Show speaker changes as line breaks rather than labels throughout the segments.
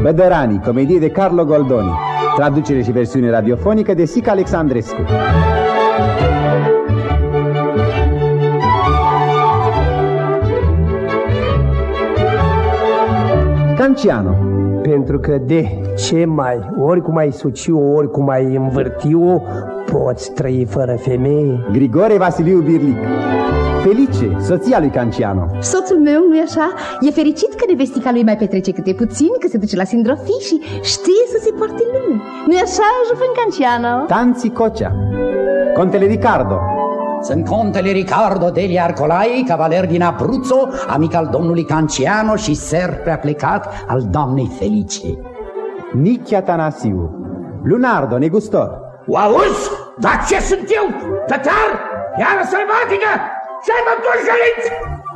Bădăranii, comedie de Carlo Goldoni. Traducere și versiune radiofonică de Sica Alexandrescu. Canciano.
Pentru că de ce mai, ori cum ai suci-o, ori cum ai învârti-o, poți trăi fără femeie.
Grigore Vasiliu Birlic. Felice, soția lui Canciano.
Soțul meu, nu-i așa? E fericit că nevestica lui mai petrece câte puțin, că se duce la sindrofii și știe să se poarte în lume. Nu-i așa, Jufân Canciano?
Tanzi Cocea. Contele Ricardo.
Sunt contele Ricardo degli Arcolai, cavaler din Abruzzo, amic al domnului Canciano și ser prea plecat al doamnei Felice.
Nichi Atanasiu. Lunardo, negustor.
O auzi? Dar ce sunt eu? Tătar? Iară sălbatică? Ce-ai făcut, Jăliți?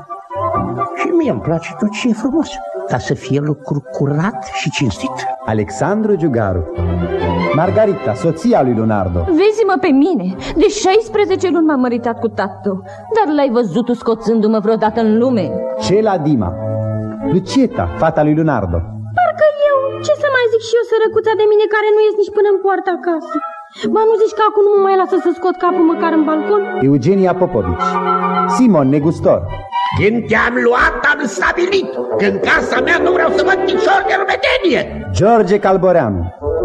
Și mie îmi place tot ce e frumos, ca să fie lucru curat și cinstit.
Alexandru Giugaru. Margarita, soția lui Lunardo.
Vezi-mă pe mine. De 16 luni m-am măritat cu tatu, dar l-ai văzut scoțându-mă vreodată în lume?
Cela Dima. Lucieta, fata lui Lunardo.
Parcă eu, ce să mai zic și eu, sărăcuța de mine care nu ies nici până în poarta acasă. Ba, nu zici că acum nu mă mai lasă să scot capul măcar în balcon?
Eugenia Popovici. Simon, negustor.
Când te-am luat, am stabilit că în casa mea nu vreau să văd picior de rumetenie.
George Calboreanu.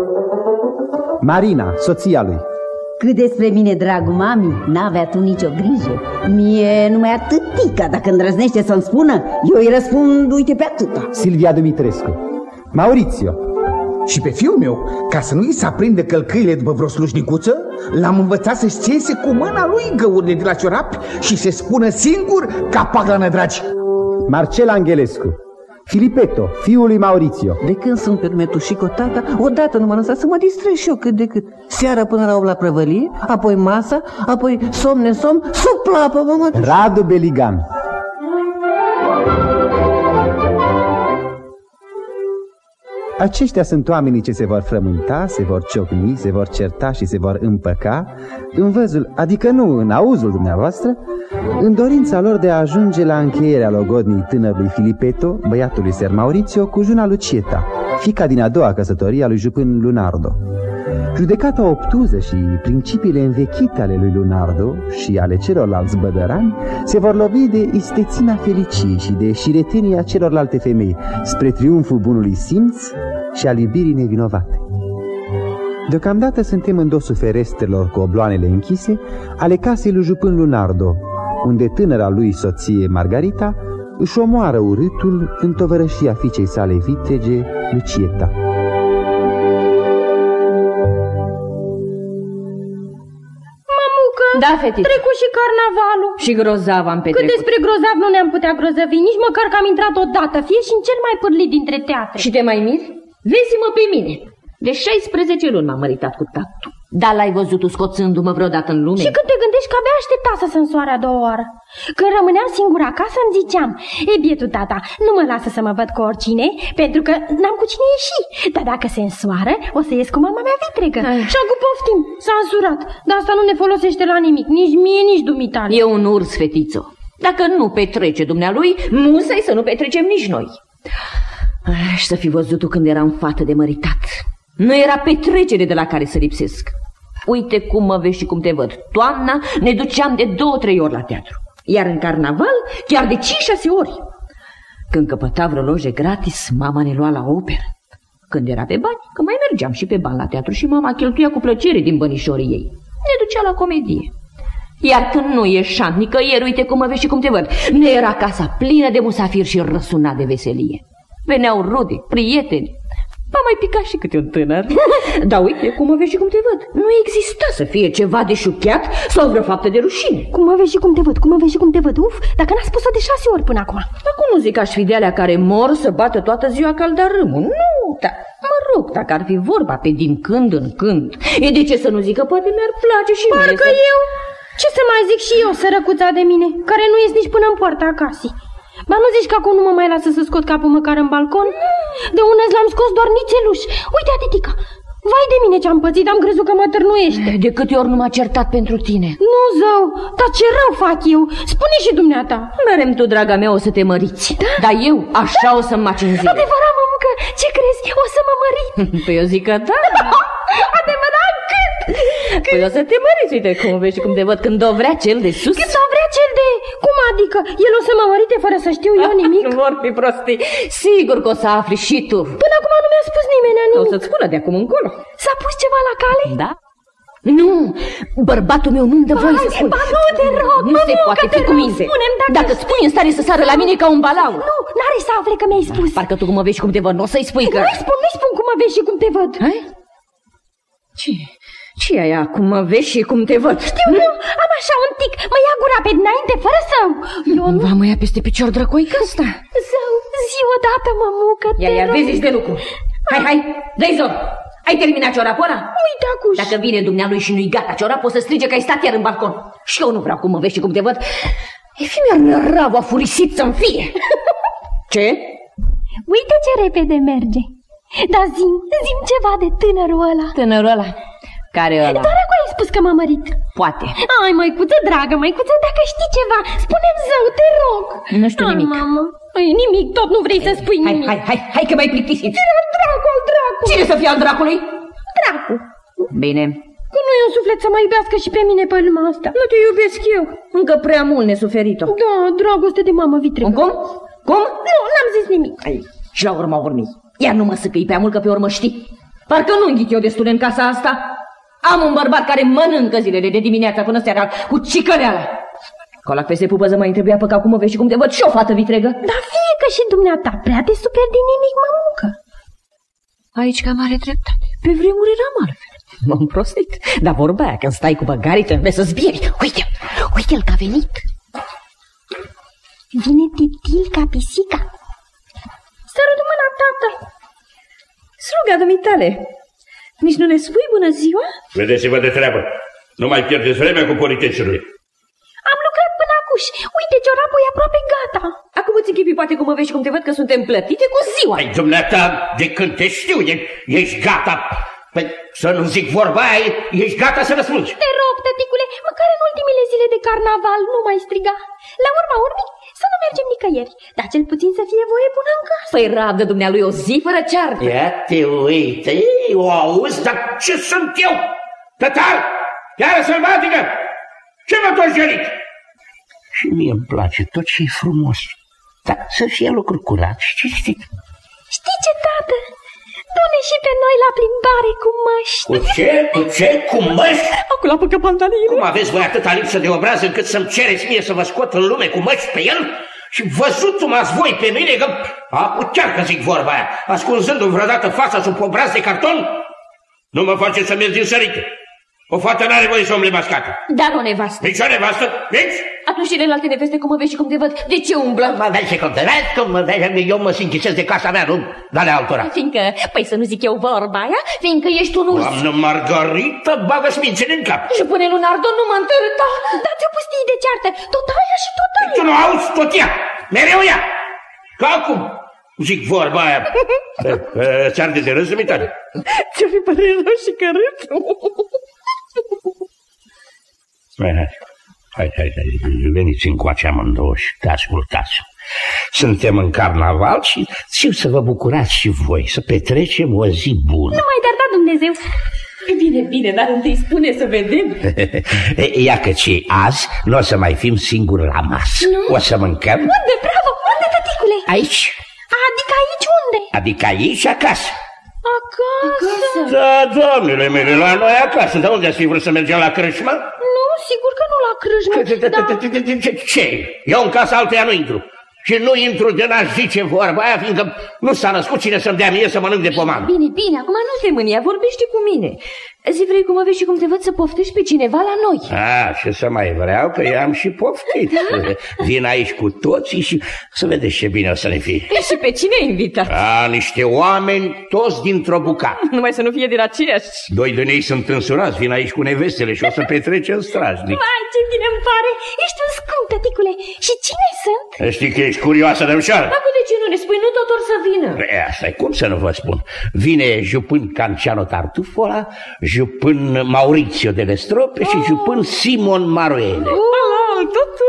Marina, soția lui.
Cât despre mine, dragul mami, n-avea tu nicio grijă. Mie numai atâtica, dacă îndrăznește să-mi spună, eu îi răspund, uite pe atâta.
Silvia Dumitrescu. Maurizio.
Și pe fiul meu, ca să nu-i se aprindă călcâile după vreo slujnicuță, l-am învățat să-și țese cu mâna lui găurile de la ciorapi și se spună singur capac la nădragi.
Marcel Angelescu. Filipeto, fiul lui Maurizio.
De când sunt permetușit cu tata, odată nu m-am lăsat să mă distrez și eu cât de cât. Seara până la 8 la prăvălie, apoi masa, apoi somn, sub plapă, mama.
Radu Beligan. Aceștia sunt oamenii ce se vor frământa, se vor ciocni, se vor certa și se vor împăca în văzul, adică nu în auzul dumneavoastră, în dorința lor de a ajunge la încheierea logodnii tânărului Filipeto, băiatului Ser Maurizio, cu juna Lucieta, fiica din a doua căsătorie a lui jupân Lunardo. Judecata obtuză și principiile învechite ale lui Lunardo și ale celorlalți bădărani se vor lovi de istețina Feliciei și de șiretenia celorlalte femei, spre triumful bunului simț și al iubirii nevinovate. Deocamdată suntem în dosul ferestrelor cu obloanele închise ale casei lui jupân Lunardo, unde tânăra lui soție Margarita își omoară urâtul în tovărășia fiicei sale vitrege, Lucieta.
Da, fetiță.
Trecu și carnavalul.
Și grozav am petrecut.
Cât despre grozav nu ne-am putea grozăvi, nici măcar că am intrat odată, fie și în cel mai pârlit dintre teatre.
Și te mai miri? Vezi-mă pe mine. De 16 luni m-am măritat cu tatu. Dar l-ai văzut scoțându-mă vreodată în lume?
Și când te gândești că abia aștepta să se însoare a doua oară. Când rămâneam singură acasă îmi ziceam, e, bietul tata, nu mă lasă să mă văd cu oricine, pentru că n-am cu cine ieși. Dar dacă se însoară, o să ies cu mama mea vitregă. Și acum poftim, s-a însurat. Dar asta nu ne folosește la nimic, nici mie, nici dumitale.
E un urs, fetițo. Dacă nu petrece dumnealui, musai să nu petrecem nici noi. Și să fi văzut tu când eram fată de măritat. Nu era petrecere de la care să lipsesc. Uite cum mă vezi și cum te văd. Toamna ne duceam de 2-3 ori la teatru, iar în carnaval chiar de 5-6 ori. Când căpăta vreo loje gratis, mama ne lua la operă. Când era pe bani, că mai mergeam și pe bani la teatru și mama cheltuia cu plăcere din bănișorii ei. Ne ducea la comedie. Iar când nu ieșam nicăieri, uite cum mă vezi și cum te văd, ne era casa plină de musafiri și răsuna de veselie. Veneau rude, prieteni. M-a mai picat și câte un tânăr. Dar uite cum mă vezi și cum te văd. Nu exista să fie ceva de șuchiat sau vreo faptă de rușine.
Cum mă vezi și cum te văd, cum mă vezi și cum te văd. Uf, dacă n-a spus-o de 6 ori până acum.
Acum nu zic aș fi de alea care mor să bată toată ziua caldarâmul. Nu, dar mă rog, dacă ar fi vorba pe din când în când, e de ce să nu zic că poate mi-ar place și mie.
Parcă eu, ce să mai zic și eu, sărăcuța de mine, care nu ies nici până în poarta acasei. Ba nu zici că acum nu mă mai lasă să scot capul măcar în balcon? De unde l-am scos doar nițeluș. Uite, atitica, vai de mine ce-am pățit, am crezut că mă târnuiește.
De câte ori nu m-a certat pentru tine?
Nu, zău, dar ce rău fac eu? Spune și dumneata.
Merem tu, draga mea, o să te măriți. Da? Dar eu așa o să-mi maci în zile.
Adevărat, mămucă, ce crezi? O să
Păi eu zic că da.
Adevărat, cât?
Păi o să te măriți, uite cum vezi și cum te văd când o vrea cel de sus.
Când o vrea cel de... Cum adică? El o să mă mărite fără să știu eu nimic?
Nu vor fi prostii. Sigur că o să afli și tu.
Până acum nu mi-a spus nimeni nimic.
O să-ți spună de acum încolo.
S-a pus ceva la cale?
Da. Nu, bărbatul meu nu-mi dă voie să spun.
Ba nu, te rog,
nu se poate fi cu minte. Dacă spui în stare să sară la mine ca un balaur.
Nu, n-are să afle că mi-ai spus.
Parcă tu cum mă vezi și cum te văd, nu o să-i spui că...
Nu-i spun cum mă vezi și cum te văd.
Hai? Ce e aia, cum mă vezi și cum te văd?
Știu, nu, am așa un tic, mă ia gura pe dinainte fără să...
Va mă ia peste picior drăcoică ăsta.
Zău, zi odată, mămucă, te rog.
Ia, vezi de lucru. Hai, dă-i zor. Ai terminat ciorapul ăla?
Uite, acuși.
Dacă vine dumnealui și nu-i gata ciorap, o să strige că ai stat iar în balcon. Și eu nu vreau cum mă vezi și cum te văd. E fi mi-ar năravă furisit să-mi fie. Ce?
Uite ce repede merge. Dar zi-mi ceva de tânărul ăla.
Tânărul ăla? Care ăla?
Doar acum ai spus că m-a mărit.
Poate.
Ai, măicuță dragă, măicuță, dacă știi ceva, spune-mi zău, te rog.
Nu știu nimic.
Mamă, nimic, tot nu vrei să spui nimic.
Hai că m-ai plictisit.
Al dracu.
Cine să fie al dracului?
Dracu.
Bine.
Că nu e un suflet să mă iubească și pe mine pe lumea asta.
Nu te iubesc eu. Încă prea mult nesuferit-o.
Da, dragoste de mamă vitregă.
Cum?
Nu, n-am zis nimic.
Și la urma urmei, iar nu mă săcăi prea mult că pe urmă știi. Parcă nu înghit eu destule în casa asta. Am un bărbat care mănâncă zilele de dimineața până seara cu cicăleala. Colac pe se pupăză mai întrebea pe cum mă vezi și cum te văd și o fată vitregă.
Dar fie că și dumneata prea te super de nimic, mămucă.
Aici cam are dreptate. Pe vremuri eram altfel. M-am prostit. Dar vorba aia, când stai cu băgarii, trebuie să zbieri. Uite-l că a venit.
Vine titil ca pisica. Sărut mâna, tată.
Sluga dumitale. Nici nu ne spui bună ziua?
Vedeți-vă de treabă. Nu mai pierdeți vremea cu politecului.
Am lucrat până acuși. Uite, ciorapul e aproape gata.
Acum îți închipui poate cum mă vezi și cum te văd că suntem plătite cu ziua.
Păi, dumneata, de când te știu, ești gata. Păi, să nu zic vorba aia, ești gata să răspunzi.
Te rog, tăticule, măcar în ultimele zile de carnaval nu mai striga. La urma urmei, să nu mergem nicăieri, dar cel puțin să fie voie bună în casă.
Păi rabdă dumnealui o zi fără ceartă.
Ia te uite, o auzi, dar ce sunt eu? Tătar, iară sălbatică, ce mă tot jărit? Și mie îmi place tot ce e frumos, dar să fie lucruri curat și cinstit.
Știi ce, tată? Du-ne și pe noi la plimbare cu măști.
Cu ce? Cu măști?
Acum la păcă pantalile.
Cum aveți voi atâta lipsă de obraz încât să-mi cereți mie să vă scot în lume cu măști pe el? Și văzut-o-m-ați voi pe mine că... chiar că zic vorba aia, ascunzându-mi vreodată fața sub obraz de carton? Nu mă face să merg din sărite. O fată n-are voie să umble mascată.
Dar o nevastă.
Nici o nevastă? Nici?
Atunci celelalte neveste cum mă vezi și cum te văd, de ce umblă?
Mă vezi și cum te vezi, cum mă vezi, eu mă închisesc de casa mea, nu ale altora.
Fiindcă, păi să nu zic eu vorba aia, fiindcă ești un urs.
Doamnă Margarita, bagă-ți mințele în cap.
Și pune Lunardo nu mă întârta.
Dar ți-o pustii de ceartă, tot aia și tot aia.
Tu nu auzi tot ea, mereu ea. Ca acum. Zic vorba aia. Ți arde de râs, dumitale?
Ți-o fi părere și cărât?
Hai, veniți încoace amândouă și te ascultați. Suntem în carnaval și știu să vă bucurați și voi, să petrecem o zi bună.
Nu mai dar da Dumnezeu.
Bine, dar întâi spune să vedem.
Ia că ce azi nu o să mai fim singuri la masă.
Nu?
O să mâncăm.
Unde, bravo, unde, tăticule?
Aici.
Adică aici unde?
Adică aici acasă.
Acasă?
Da, doamnele mele, la noi acasă. Dar unde ați fi vrut să mergem la crâșmă?
Nu, sigur că nu la crâșmă.
Ce? Eu în casa altuia nu intru. Și nu intru de n-aș zice vorba aia, fiindcă nu s-a născut cine să-mi dea mie să mănânc de pomană.
Bine, acum nu te mânia, vorbește cu mine. Zi, vrei cum vezi și cum te văd să poftești pe cineva la noi?
Ce să mai vreau, că eu am și poftit. Da? Vin aici cu toții și să vedeți ce bine o să ne fie.
Și pe cine ai invitat?
Niște oameni toți dintr-o bucată.
Numai să nu fie din aceiași.
Doi din ei sunt însurați, vin aici cu nevestele și o să petrecem strajnic.
Vai, ce bine îmi pare! Ești un scump, tăticule. Și cine sunt?
Știi că ești curioasă de ușoară.
Acum de ce nu ne spui? Nu tot or să vină.
Asta e, cum să nu vă spun. Vine jupân Canciano Tartufola, jupân Maurizio de Lestrope și jupân Simon Maruele.
Totul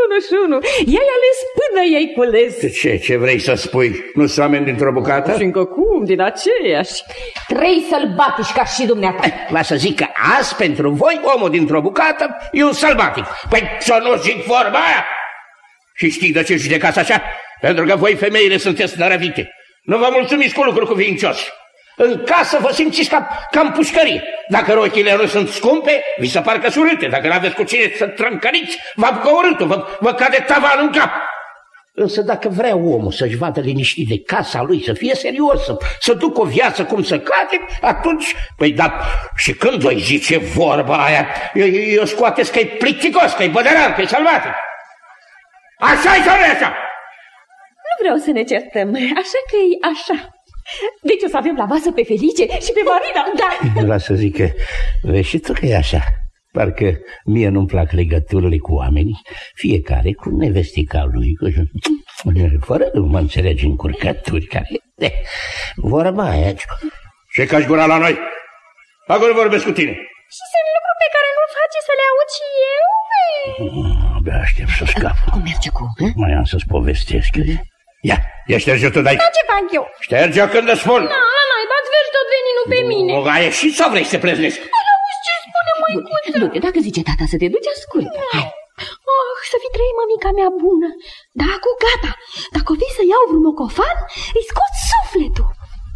unul. I-ai ales până i-ai cules.
Ce vrei să spui? Nu sunt oameni dintr-o bucată?
Și încă cum, din aceiași. 3 sălbatici ca și dumneata.
Lasă zic că azi pentru voi omul dintr-o bucată e un sălbatic. Păi să nu zic vorba aia. Și știi de ce judecați așa? Pentru că voi femeile sunteți nărăvite. Nu vă mulțumiți cu lucruri cuvincioși. În casă vă simțiți ca în pușcărie. Dacă rochile nu sunt scumpe, vi se par că sunt urâte. Dacă n-aveți cu cine să trâncăriți, vă apucă urâtul, vă cade tavanul în cap. Însă dacă vrea omul să-și vadă liniștit de casa lui, să fie serios, să ducă o viață cum să cade, atunci, păi da, și când îi zice vorba aia, eu scoateți că e plicticos, că e bădăran, că e salvatic. Așa-i sau nu așa?
Nu vreau să ne certăm, așa că e așa. Deci o să avem la masă pe Felice și pe Marina, da.
Lasă zic că vezi și tu că e așa. Parcă mie nu-mi plac legăturile cu oamenii, fiecare cu nevestica lui, fără nu mă înțelegi încurcături care... Vorba aia... Ce cași gura la noi? Acolo vorbesc cu tine.
Și sunt lucruri pe care nu face să le aud și eu?
Abia aștept să scap.
Cum merge cu?
Mai am să-ți povestesc. Ia șterge-o tu de aici.
Da, ce fac eu?
Șterge-o când îți spun.
Dați vezi tot veninul pe mine.
O ai ieșit sau vrei să te pleznesc?
Auzi ce spune măicuță?
Du-te, dacă zice tata să te duci, ascultă. Hai.
Să fii trăit, mămica mea bună. Da, cu gata. Dacă o vii să iau vreun mocofan, îi scot sufletul.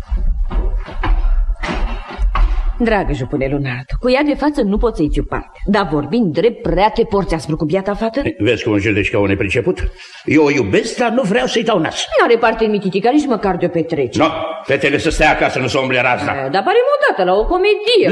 Dragă jupâne Lunardo, cu ea de față nu poți să-i țiu parte. Dar vorbind drept, prea te porți aspru cu biata fată?
Vezi cum judeci ca un nepriceput? Eu o iubesc, dar nu vreau să-i dau nas.
Nu are parte în mititica, nici măcar de-o petrece.
Nu, fetele să stea acasă, nu să umble razna.
Dar pare modată la o comedie.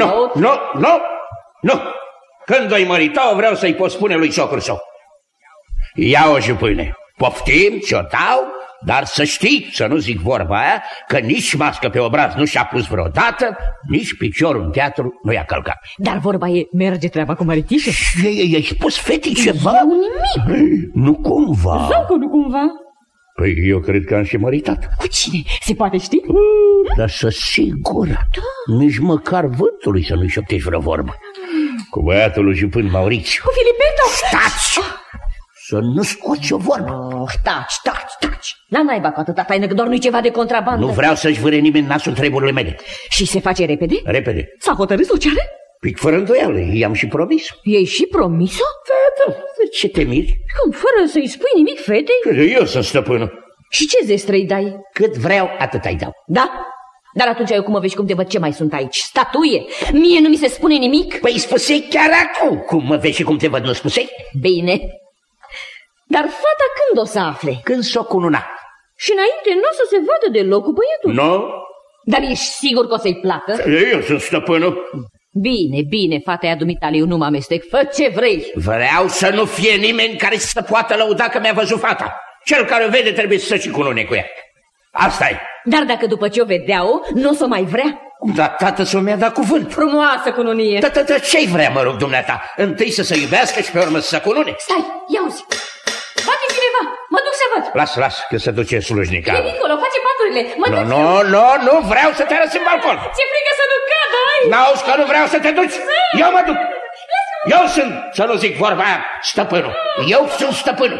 Nu. Când o-i mărita, vreau să-i pot spune lui socrul său. Ia-o, jupâne, poftim, ți-o dau, dar să știi, să nu zic vorba aia, că nici mască pe obraz nu și-a pus vreodată, nici piciorul în teatru nu i-a călcat.
Dar vorba e, merge treaba cu măritișă?
I-ai spus fetii ceva?
Eu nimic.
Nu cumva.
Sau că nu cumva?
Păi eu cred că am și măritat.
Cu cine? Se poate ști?
Dar să sigur, nici măcar vântului să nu-i șoptești vreo vorbă. Cu băiatul lui jupân Maurițiu.
Cu Filipeto?
Stați! Să nu scoți o vorbă.
Taci. La naiba cu atâta taină, că doar nu-i ceva de contrabandă.
Nu vreau să-și vâre nimeni nasul treburile mele.
Și se face repede?
Repede.
S-a hotărât Luciane?
Pic fără îndoială, i-am și promis.
Ei și promis-o?
Da, de ce te miri?
Cum, fără să-i spui nimic fetei?
Eu sunt stăpânul.
Și ce zestră-i dai?
Cât vreau, atât îi dau.
Da? Dar atunci eu cum mă vezi, cum te văd, ce mai sunt aici? Statuie? Mie nu mi se spune nimic?
Păi spusei chiar acum. Cum mă vezi și cum te văd, nu spusei?
Bine. Dar fata când o să afle?
Când s-o cununa.
Și înainte nu o să se vadă deloc cu băietul?
Nu.
Dar ești sigur că o să-i placă?
Eu sunt stăpânul.
Bine, fata aia dumitale, eu nu mă amestec. Fă ce vrei.
Vreau să nu fie nimeni care să poată lăuda că mi-a văzut fata. Cel care o vede trebuie să și cunune cu ea. Asta-i.
Dar dacă după ce o vedea-o, nu o să mai vrea?
Dar tată să mi-a dat cuvânt.
Frumoasă cununie.
Tată, ce-i vrea, mă rog, dumneata? Întâi să se iubească și pe urmă să se cunune?
Stai, ia-uzi. Bate cineva, mă duc să văd.
Las, că se duce slujnica.
E dincolo, face paturile.
Nu, vreau să te arăt în balcon.
Ți-e frică să nu cadă, ai?
N-auzi că nu vreau să te duci? Eu mă duc. Eu sunt, să nu zic vorba aia, stăpânul. Eu sunt stăpânul.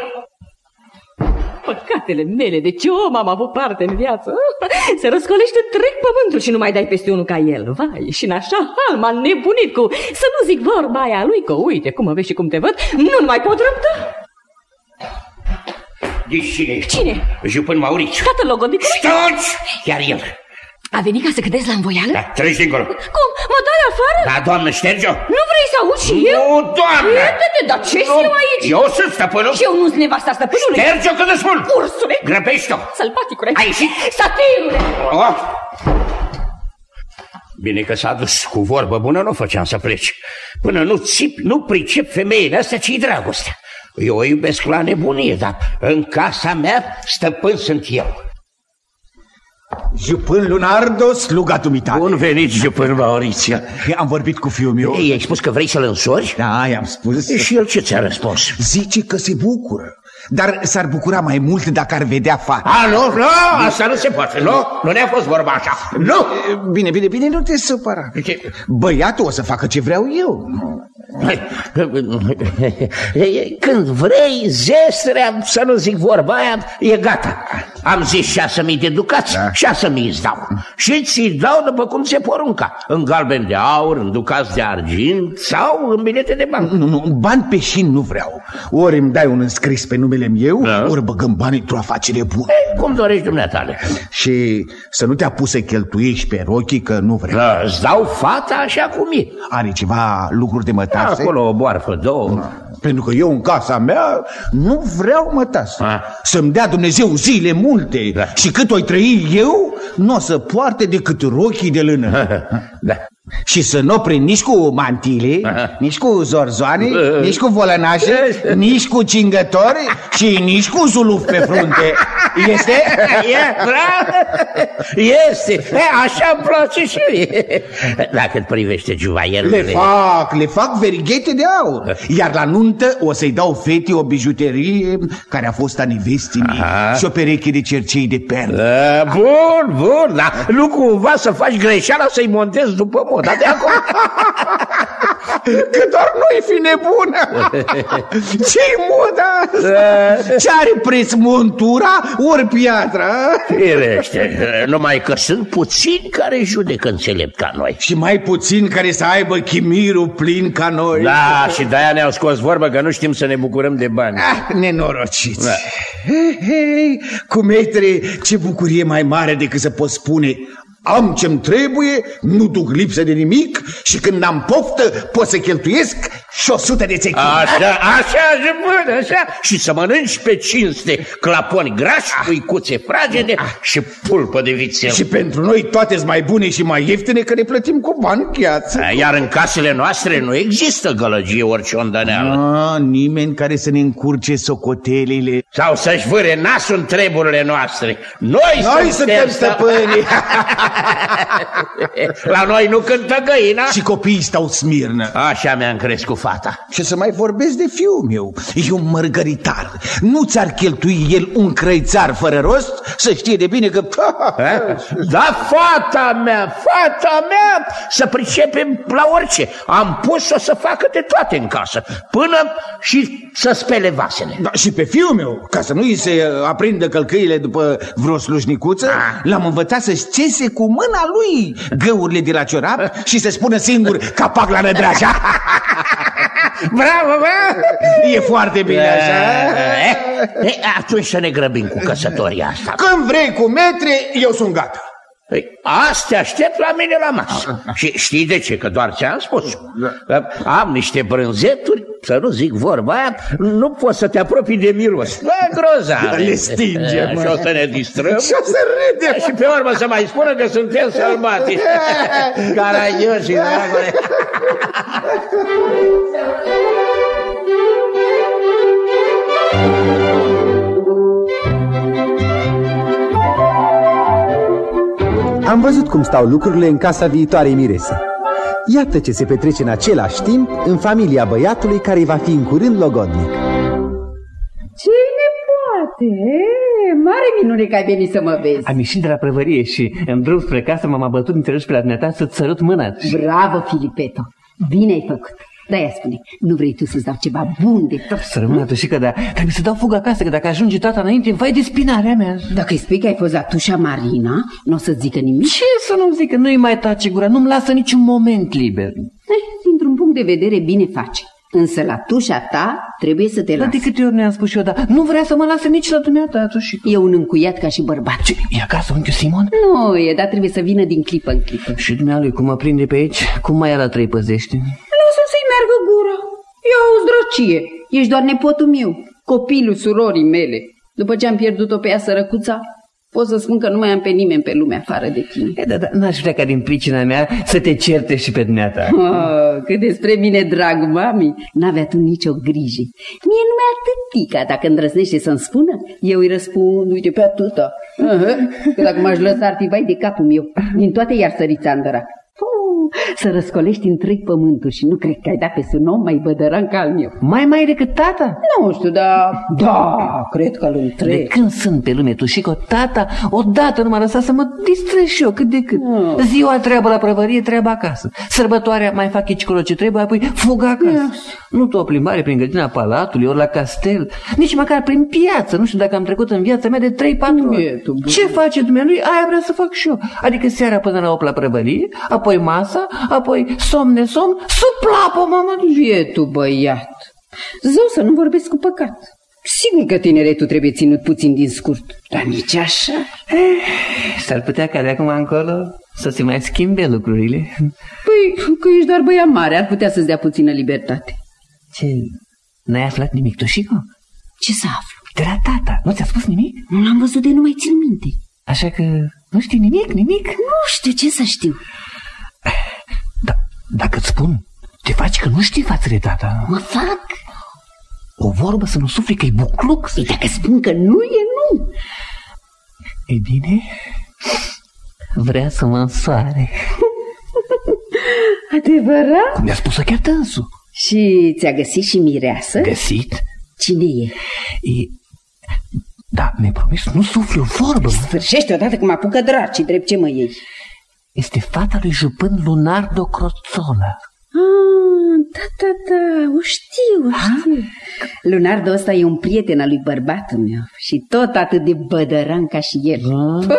Păcatele mele, de ce om am avut parte în viață? Se răscolește întreg pământul și nu mai dai peste unul ca el. Vai, și în așa hal m-a nebunit cu, să nu zic vorba aia lui, că uite cum mă vezi și cum te văd, nu mai pot răbda.
Deci cine ești?
Cine?
Jupân Maurițiu.
Tatăl logodnicului?
Stați! Chiar el.
A venit ca să cădezi la învoială?
Da, treci dincolo.
Cum? Mă dai afară?
Da, doamnă, șterge-o.
Nu vrei să auzi și eu?
Nu, doamnă!
Iată-te, dar ce sunt eu aici?
Eu sunt stăpânul.
Și eu nu-s nevasta stăpânului?
Șterge-o când îți spun!
Ursule!
Grăbește-o!
Sălbaticule!
Ai ieșit?
Satirule!
Oh. Bine că s-a dus cu vorbă bună, nu făceam să pleci. Până nu țip, nu pricep femeile astea ce-i dragostea. Eu o iubesc la nebunie, dar în casa mea stăpân sunt eu.
Jupân Lunardo, sluga dumitale.
Bun venit, jupân Maurițiu.
Am vorbit cu fiul meu.
I-ai spus că vrei să-l însori?
Da, i-am spus.
Și el ce ți-a răspuns?
Zice că se bucură, dar s-ar bucura mai mult dacă ar vedea fata.
Nu, asta nu se poate, nu ne-a fost vorba așa. Nu!
Bine, nu te supăra. Băiatul o să facă ce vreau eu.
Când vrei, zestrea, să nu zic vorba aia, e gata. Am zis 6.000 de ducați, 6.000 îți dau. Și ți-i dau după cum se porunca. În galben de aur, în ducați de argint sau în bilete de bani.
Nu, bani pe șin nu vreau. Ori îmi dai un înscris pe numele meu, ori băgăm banii într-o afacere bună.
Cum dorești dumneatale.
Și să nu te apuci să cheltuiești pe rochii, că nu vreau.
Îți dau fata așa cum e.
Are ceva lucruri de mătase?
Acolo o boarfă, două.
Pentru că eu în casa mea nu vreau mătase. Să-mi dea Dumnezeu zile multe. Și cât o-i trăi eu, nu o să poarte decât rochii de lână. Și să nu prind nici cu mantile, nici cu zorzoane, nici cu volănașe, nici cu cingători și nici cu zuluf pe frunte. Este?
Este. Așa îmi place și mie. Dacă îți privește juvaierurile.
Le fac verighete de aur. Iar la nuntă o să-i dau fetei o bijuterie care a fost a nevestii mie și o pereche de cercei de perle.
Bun, dar nu cumva să faci greșeala să-i montezi după moda de acum.
Că doar nu-i fi nebună. Ce-i moda? Ce are preț montura ori piatra?
Firește, numai că sunt puțini care judecă înțelept ca noi.
Și mai puțini care să aibă chimirul plin ca noi.
Da, și de-aia ne-au scos vorbă că nu știm să ne bucurăm de bani.
Nenorociți. Hei, cu metre, ce bucurie mai mare decât să poți spune: am ce-mi trebuie, nu duc lipsă de nimic și când am poftă pot să cheltuiesc și 100 de țechini.
Așa. Și să mănânci pe cinste claponi grași, puicuțe fragede și pulpă de vițel.
Și pentru noi toate sunt mai bune și mai ieftine, că ne plătim cu bani gheață.
Iar în casele noastre nu există gălăgie orice-ondăneală.
Nimeni care să ne încurce socotelile
sau să-și vâre nasul în treburile noastre. Noi
suntem stăpânii.
La noi nu cântă găina.
Și copiii stau smirnă.
Așa mi-am crescut fata.
Și să mai vorbesc de fiul meu. E un mărgăritar. Nu ți-ar cheltui el un crăițar fără rost? Să știe de bine că...
Da, fata mea să pricepem la orice. Am pus-o să facă de toate în casă, până și să spele vasele.
Da, și pe fiul meu, ca să nu îi se aprindă călcâile după vreo slujnicuță, l-am învățat să-și țese cu mâna lui găurile de la ciorap și să spună singur capac la nădraja.
Bravo, bă!
E foarte bine așa.
Atunci să ne grăbim cu căsătoria asta.
Când vrei cu metre, eu sunt gata.
Asta te aștept la mine la masă. Și știi de ce? Că doar ți-am spus. Am niște brânzeturi, să nu zic vorba aia, nu poți să te apropii de miros. Grozav.
Le stingem.
Și o să ne distrăm.
Și o să râdem.
Și pe urmă să mai spună că suntem sălbatici. Caragioși, dragule.
Am văzut cum stau lucrurile în casa viitoarei mirese. Iată ce se petrece în același timp în familia băiatului care va fi în curând logodnic.
Cine poate? Mare minune că ai venit să mă vezi.
Am ieșit de la prăvărie și în drum spre casă m-am abătut înțeleși pe la dumneata să-ți sărut mâna.
Bravo, Filipeto, bine ai făcut. Da-ia spune, nu vrei tu să-ți dau ceva bun de tot?
Să rămână atușică, dar trebuie să dau fugă acasă, că dacă ajunge tata înainte, vai de spinarea mea.
Dacă îi spui că ai fost la tușa Marina, nu o să-ți zică nimic?
Ce să nu-mi zică? Nu-i mai tace gura, nu-mi lasă niciun moment liber.
Dintr-un punct de vedere bine face. Însă la tușa ta trebuie să te lasi.
De câte ori ne-am spus eu, dar nu vrea să mă lase nici la dumneata, atușică.
E un încuiat ca și bărbat.
Ce, e acasă unchiul Simon?
Nu e, dar trebuie să vină din clipă în clipă.
Și dumnealui, cum mă prinde pe aici, cum mai ala trei păzește?
Lasă să-i meargă gura. Eu o zdrocie. Ești doar nepotul meu, copilul surorii mele. După ce am pierdut-o pe ea sărăcuța, pot să spun că nu mai am pe nimeni pe lume afară de tine.
Dar n-aș vrea ca din pricina mea să te certe și pe dumneata.
Cât despre mine, drag mami, n-avea tu nicio grijă. Mie nu mi-a atâtica. Dacă îndrăznește să-mi spună, eu îi răspund, uite, pe atâta. Că dacă m-aș lăsa artivai de capul meu, din toate i-ar sări țandăra. Să răscolești întreg pământul și nu cred că ai dat pe un om mai bădăran ca al meu.
Mai decât tata?
Nu știu, dar cred că îl întreg.
De când sunt pe lume, Tușico, tata odată nu m-a lăsat să mă distrez și eu cât de cât. Ziua treabă la prăvărie, treabă acasă. Sărbătoarea mai fac colo ce trebuie, apoi fug acasă. Nu tu o plimbare prin grădina palatului, ori la castel, nici măcar prin piață. Nu știu dacă am trecut în viața mea de 3-4 ori. Ce face dumnealui, aia vrea să fac și eu. Adică seara până la 8 la prăvărie, apoi masa, apoi somn, suplapă, mamă.
Vietul băiat, zău să nu vorbesc cu păcat. Sigur că tineretul trebuie ținut puțin din scurt, dar nici așa.
S-ar putea ca de acum încolo să se mai schimbe lucrurile.
Păi, că ești doar băiat mare, ar putea să-ți dea puțină libertate.
Ce? N-ai aflat nimic, Tușico?
Ce să aflu?
De la tata, nu ți-a spus nimic?
Nu l-am văzut de nu mai țin minte.
Așa că nu știi nimic?
Nu știu, ce să știu.
Dacă-ți spun, te faci că nu știi față de tata.
Mă fac?
O vorbă să nu sufli că-i bucluc.
Păi dacă spun că nu, e nu.
E bine, vrea să mă însoare.
Adevărat?
Cum mi-a spus-o chiar tânsul.
Și ți-a găsit și mireasă?
Găsit?
Cine e?
Da, mi-ai promis, nu sufli o vorbă.
Sfârșește odată că mă apucă draci, drept ce mă iei.
Este fata lui jupân Lunardo Croțola.
Da, o știu. Lunardo ăsta e un prieten al lui bărbatul meu și tot atât de bădăran ca și el.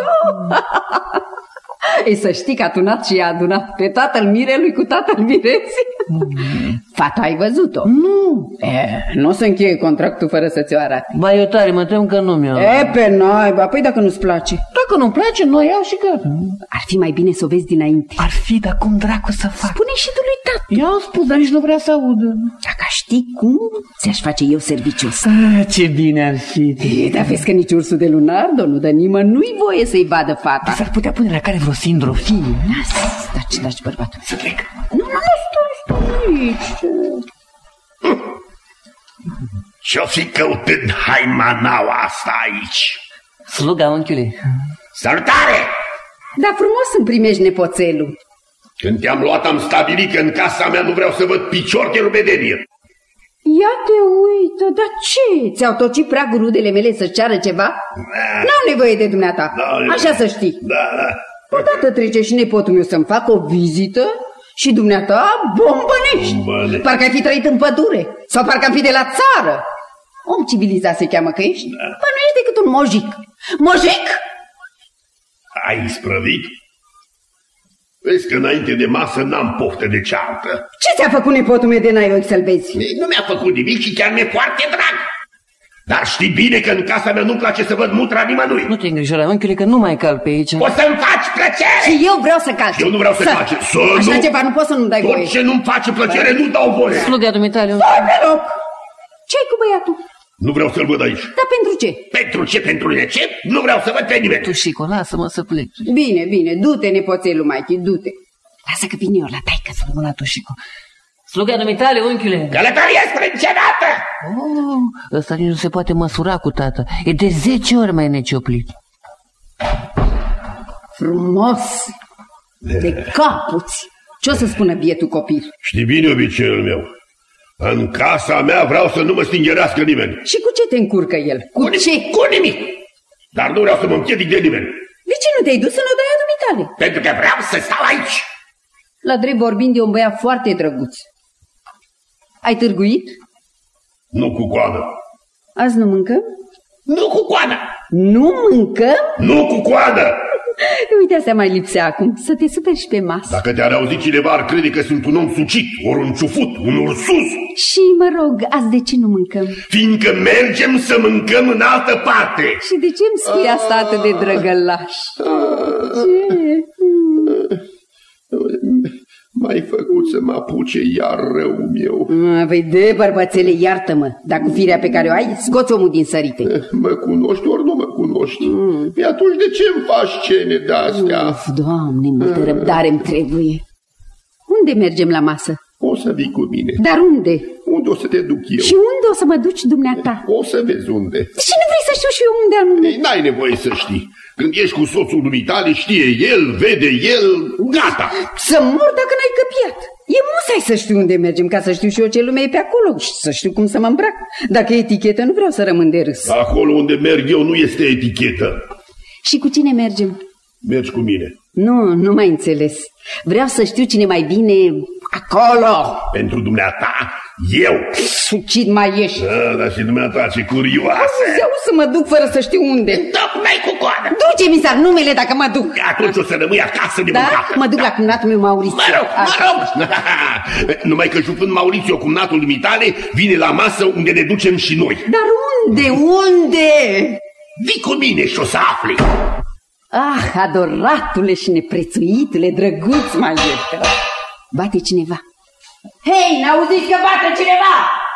Ei, să știi că a tunat și a adunat pe tatăl mirelui cu tatăl mireții. Fata ai văzut-o?
Nu.
Nu o să încheie contractul fără să ți-o arate.
Ba, eu tare mă tem că nu mi-o...
Pe naiba, păi dacă nu-ți place.
Dacă nu-mi place, nu iau și gata.
Ar fi mai bine să o vezi dinainte.
Ar fi, dar cum dracu să fac?
Spune și tu lui tată.
I-am spus, dar nici nu vrea să audă.
Dacă știi cum, ți-aș face eu serviciul ăsta.
Ce bine ar fi.
Dar vezi că nici ursul de Lunardo nu dă nimănui voie să-i vadă fata.
S-ar putea pune la care vreo sindrofie.
Taci, bărbatul.
Să plec.
Nu, stai aici.
Ce-o fi căutând haimanaua asta aici?
Sluga, unchiule.
Salutare!
Dar frumos îmi primești nepoțelul.
Când te-am luat, am stabilit că în casa mea nu vreau să văd picior de rubedenie.
Ia te uită, dar ce? Ți-au tocit prea grudele mele să ceară ceva? N-au nevoie de dumneata, așa să știi.
Da.
Odată trece și nepotul meu să-mi facă o vizită și dumneata bombănești. Parcă ai fi trăit în pădure sau parcă am fi de la țară. Om civilizat se cheamă că ești? Păi nu ești decât un mojic. Mojic?
Ai isprăvit? Vezi că înainte de masă n-am poftă de ceartă.
Ce ți-a făcut nepotul meu de n-ai ochi să-l vezi?
Nu mi-a făcut nimic și chiar mi-e foarte drag. Dar știi bine că în casa mea nu-mi place să văd mutra nimănui.
Nu te îngrijora, unchiule, că nu mai calc pe aici.
O să-mi faci plăcere!
Și eu vreau să calci.
Eu nu vreau să calci.
Așa ceva nu poți să nu-mi dai voie.
Tot ce nu-mi face plăcere nu dau voie.
Sluga dumitale.
Stai pe loc! Ce-ai cu băiatul?
Nu vreau să-l văd aici.
Dar pentru ce?
Pentru ce? Pentru ce? Nu vreau să văd pe nimeni.
Tușico, lasă-mă să plec.
Bine, du-te, nepoțelul Maichi, du-te. Lasă că vin eu la taică să
mă la Tușico. Sluga dumitale, unchiule.
Călătorie spre încenată!
Ăsta nici nu se poate măsura cu tata. E de 10 ori mai necioplit.
Frumos! De capuți! Ce o să spună bietul copil?
Știi bine obiceiul meu. În casa mea vreau să nu mă stingerească nimeni.
Și cu ce te încurcă el? Cu ce?
Cu nimic! Dar nu vreau să mă împiedic de nimeni.
De ce nu te-ai dus în odaia dumitale?
Pentru că vreau să stau aici.
La drept vorbind, e un băiat foarte drăguț. Ai târguit?
Nu cu coană.
Azi nu mâncăm?
Nu cu coană.
Nu mâncăm?
Nu cu coană.
Uite, asta mai lipsea acum, să te superi și pe masă.
Dacă te-ar auzi cineva, ar crede că sunt un om sucit, ori un ciufut, un ursus.
Și mă rog, azi de ce nu mâncăm?
Fiindcă mergem să mâncăm în altă parte.
Și de ce îmi spui asta atât de drăgălaș? Ce?
M-ai făcut să mă apuce iar răul meu.
Văi de bărbățele, iartă-mă, dar cu firea pe care o ai, scoți omul din sărite.
Mă cunoști ori nu mă cunoști? Păi atunci de ce îmi faci scene de-astea?
Doamne, multă răbdare-mi trebuie. Unde mergem la masă?
O să vii cu mine.
Dar unde?
Unde o să te duc eu?
Și unde o să mă duci dumneata?
O să vezi unde.
Și nu vrei să știu și eu unde anume?
Ei, n-ai nevoie să știi. Când ești cu soțul dumitale, știe el, vede el, gata.
Să mor dacă n-ai căpiat. E musai să știu unde mergem, ca să știu și eu ce lume e pe acolo și să știu cum să mă îmbrac. Dacă e etichetă, nu vreau să rămân de râs.
Acolo unde merg eu nu este etichetă.
Și cu cine mergem?
Mergi cu mine.
Nu mai înțeles. Vreau să știu cine mai bine acolo.
Pentru dumneata, eu.
Sucit mai ești.
Da, dar și dumneata, ce curioasă.
Auzi, să mă duc fără să știu unde.
Tocmai cu coadă.
Du-ce, misar, numele dacă mă duc.
Atunci o să rămâi acasă de
mâncată. Da? Mă duc la cumnatul meu Maurițiu.
Mă rog. Numai că jupând Maurițiu, cumnatul dumitale, vine la masă unde ne ducem și noi.
Dar unde?
Vii cu mine și o să afli.
Ah, adoratule și neprețuitule, drăguț mai este. Bate cineva. Hei, n-auziți că bate cineva?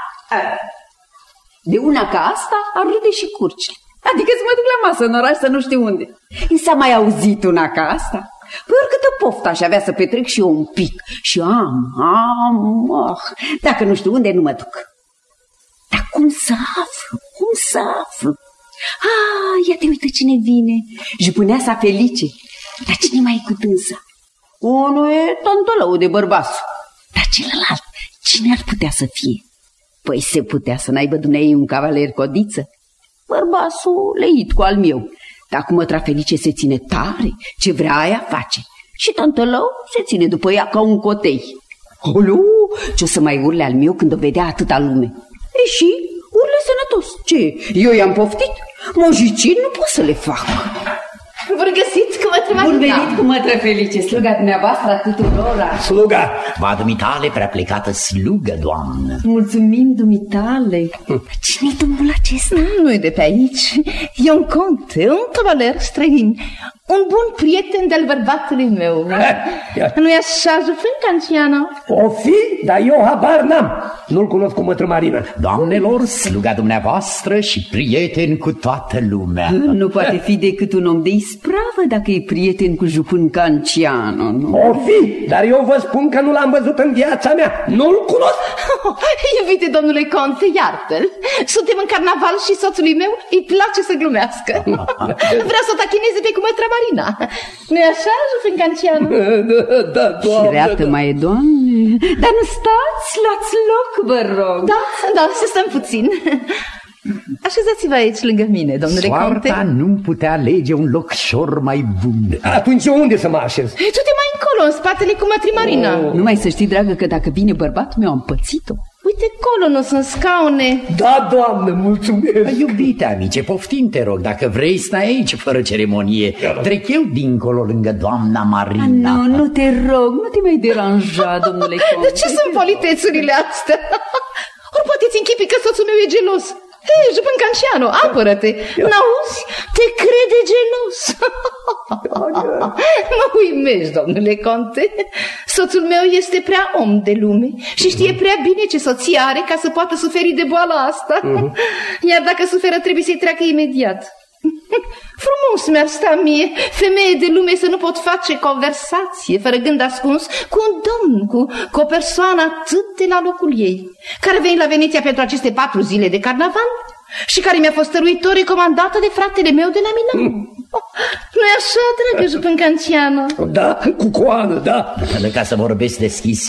De una ca asta ar râde și curcile. Adică să mă duc la masă în oraș să nu știu unde. I s-a mai auzit una ca asta? Păi oricâtă poftă aș avea să petrec și eu un pic. Și dacă nu știu unde, nu mă duc. Dar cum să aflu? Ia te uită cine vine. Jupâneasa Felice. Dar cine mai e cu dânsa? Unul e tantolău de bărbasul. Dar celălalt, cine ar putea să fie? Păi se putea să n-aibă dumneai un cavaler codiță? Bărbasul leit cu al meu. Dar cum mătra Felice se ține tare, ce vrea aia face. Și tantălău se ține după ea ca un cotei. Olu, ce-o să mai urle al meu când o vedea atâta lume? E și urle sănătos. Ce? Eu i-am poftit? Mojicini nu pot să le fac.
Bun găsit cu mătră Marina.
Bun venit cu mătră Felice, sluga dumneavoastră a tuturora.
Sluga, va dumitale prea plecată slugă, doamnă.
Mulțumim dumitale.
Cine-i domnul acesta? Nu e de pe aici. E un conte, un cavaler străin, un bun prieten de-al bărbatului meu. Nu-i așa, Jupân Canciano?
O fi, dar eu habar n-am. Nu-l cunosc cu mătră Marina.
Doamnelor, sluga dumneavoastră și prieten cu toată lumea.
Nu poate fi decât un om de ispravă dacă e prieten cu Jupân Canciano, nu?
O fi, dar eu vă spun că nu l-am văzut în viața mea. Nu-l cunosc.
Iubite domnule conte, iartă-l. Suntem în carnaval și soțului meu îi place să glumească. Vrea să o tachineze pe cu mătra Marina. Nu-i așa, Jupân Canciano?
Da, doamne.
Șireată mai e, doamne. Dar nu stați, luați loc, vă rog.
Da, să stăm puțin. Așezați-vă aici lângă mine, domnule conte.
Soarta nu putea alege un locșor mai bun.
Atunci unde să mă așez?
Du-te mai încolo, în spatele cu mătrii Marina.
Nu mai să știi, dragă, că dacă vine bărbatul meu, am pățit-o.
Uite acolo, nu sunt scaune.
Da, doamnă, mulțumesc.
Iubite amice, poftim, te rog, dacă vrei, stai aici fără ceremonie. Trec eu dincolo lângă doamna Marina.
Nu te rog, nu te mai deranja, domnule conte.
De ce sunt politețurile astea? Ori poate-ți închipi că soțul meu e gelos. Hei, Jupân Canciano, apără-te! N-auzi? Te crede gelos! Mă uimești, domnule conte. Soțul meu este prea om de lume și știe prea bine ce soție are ca să poată suferi de boala asta. Iar dacă suferă, trebuie să-i treacă imediat. Frumos mi-ar sta mie, femeie de lume, să nu pot face conversație fără gând ascuns cu un domn, cu o persoană atât de la locul ei, care veni la Veneția pentru aceste 4 zile de carnaval și care mi-a fost stăruit o recomandată de fratele meu de la Milano. Nu-i așa, dragă Jupân Canciano?
Da, cu coană, da.
Ca să vorbesc deschis,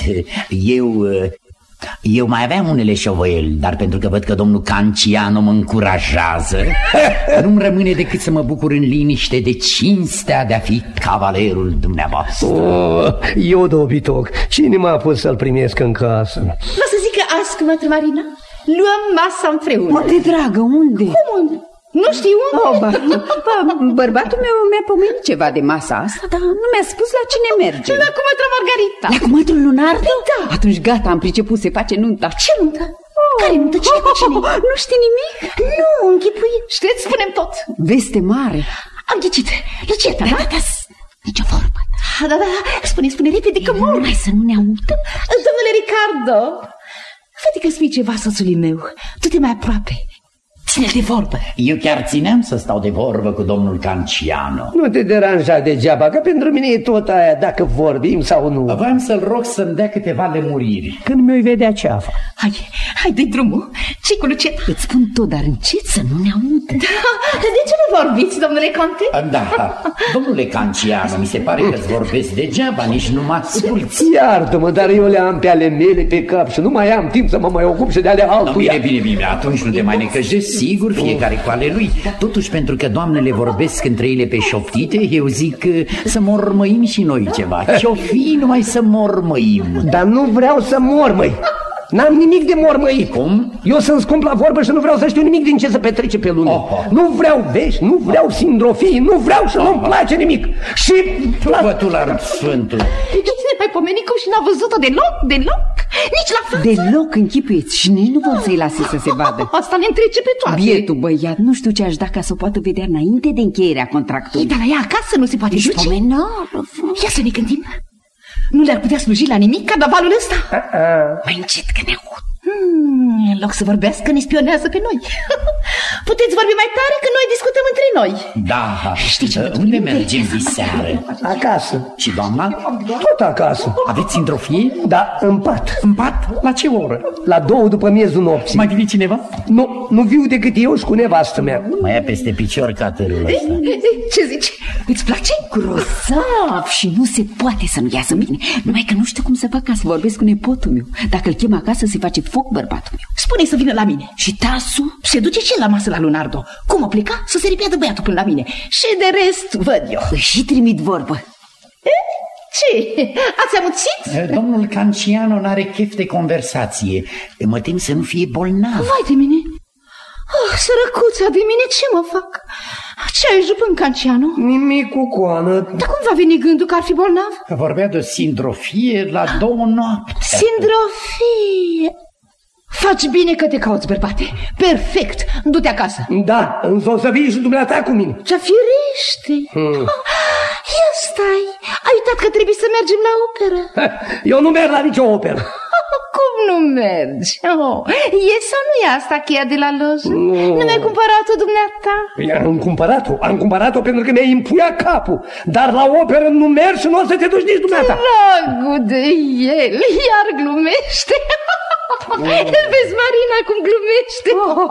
eu mai aveam unele șovăieli, dar pentru că văd că domnul Canciano mă încurajează, nu-mi rămâne decât să mă bucur în liniște de cinstea de a fi cavalerul dumneavoastră.
Eu dobitoc, cine m-a pus să-l primesc în casă?
Vă să zic că azi, cu mătră Marina, luăm masa împreună.
Unde, dragă, unde?
Cum unde? Nu știu unde.
Bărbatul meu mi-a pomenit ceva de masa asta, dar nu mi-a spus la cine merge.
La cumătră Margarita.
La cumătrul Lunardo?
Da.
Atunci gata, am priceput, se face nunta.
Ce nuntă? Care nuntă? Cine cu cine?
Nu știi nimic?
Nu, închipui. Știți, spunem tot.
Veste mare.
Am ghicit. Lucieta, da? Nici o vorbă. Da. Spune repede că mor.
Numai să nu ne audă.
Domnule Ricardo, fă-te că spui ceva soțului meu. Du-te mai aproape. ține de vorbă.
Eu chiar țineam să stau de vorbă cu domnul Canciano.
Nu te deranja degeaba, că pentru mine e tot aia dacă vorbim sau nu.
Vreau să-l rog să-mi dea câteva lămuriri.
Când mi-o vedea ceafa.
Hai de drumul. Ce cu Luceta?
Îți spun tot, dar încet să nu ne audă.
Da, de ce nu vorbiți, domnule Conte?
Da, domnule Canciano, mi se pare că-ți vorbesc degeaba, nici nu mă asculți.
Iartă-mă, dar eu le am pe ale mele pe cap și nu mai am timp să mă mai ocup și de ale altuia.
Bine, atunci nu te mai necăjești, sigur, fiecare cu ale lui. Totuși, pentru că doamnele vorbesc între ele pe șoptite, eu zic să mormăim și noi ceva. Ce-o fi numai să mormăim.
Dar nu vreau să mormăi. N-am nimic de mormăit.
Cum?
Eu sunt scump la vorbă și nu vreau să știu nimic din ce se petrece pe lume. Nu vreau vești, nu vreau sindrofii, nu vreau și nu-mi place nimic. Și...
Bătular Sfântul.
Cine mai pomeni cum și n-a văzut-o deloc? Nici la față?
Deloc, închipuiți, și nici nu vor să-i lase să se vadă.
Asta ne întrece pe toate.
Bietul băiat, nu știu ce aș da ca să o poată vedea înainte de încheierea contractului.
Dar la ea acasă nu se poate duce.
Ești pomenară.
Ia să ne gândim. Nu le-ar putea sluji la nimic carnavalul ăsta?
Mai încet că ne aud.
În loc să vorbească, ne spionează pe noi. Puteți vorbi mai tare că noi discutăm între noi.
Da.
Știi ce?
Unde mergem diseară?
Acasă.
Și doamna?
Tot acasă.
Aveți sindrofie?
Da, în pat.
În pat? La ce oră?
La 2 după miezul nopții.
Mai vine cineva?
Nu viu decât eu și cu nevastă mea.
Mai ia peste picior catârul ăsta.
Ce zici? Îți place?
Grozav, și nu se poate să nu iasă bine. Numai că nu știu cum să fac ca să vorbesc cu nepotul meu. Dacă îl chem acasă, se face foc bărbatul meu.
Spune-i să vină la mine.
Și tasul?
Se duce și el la masă la Lunardo. Cum o pleca? Să se ripeadă băiatul până la mine. Și de rest văd eu.
Și trimit vorbă.
Ce? Ați amuțit?
Domnul Canciano n-are chef de conversație. Mă tem să nu fie bolnav.
Vai de mine! Sărăcuța de mine, ce mă fac? Ce ai jupând, Canciano?
Nimic, cu coană.
Dar cum va veni gândul că ar fi bolnav?
Vorbea de o sindrofie la 2 noapte.
Sindrofie? Faci bine că te cauți, bărbate. Perfect. Du-te acasă.
Da, însă o să vii și dumneata cu mine.
Ce firește. Ia stai. Ai uitat că trebuie să mergem la operă.
Eu nu merg la nicio operă.
Cum nu mergi? E sau nu e asta cheia de la lojă? Nu mi-ai cumpărat-o dumneata?
Am cumpărat-o pentru că mi-ai impuiat capul. Dar la operă nu mergi și nu o să te duci nici dumneata.
Dragul de el, iar glumește. Vezi, Marina, cum glumește.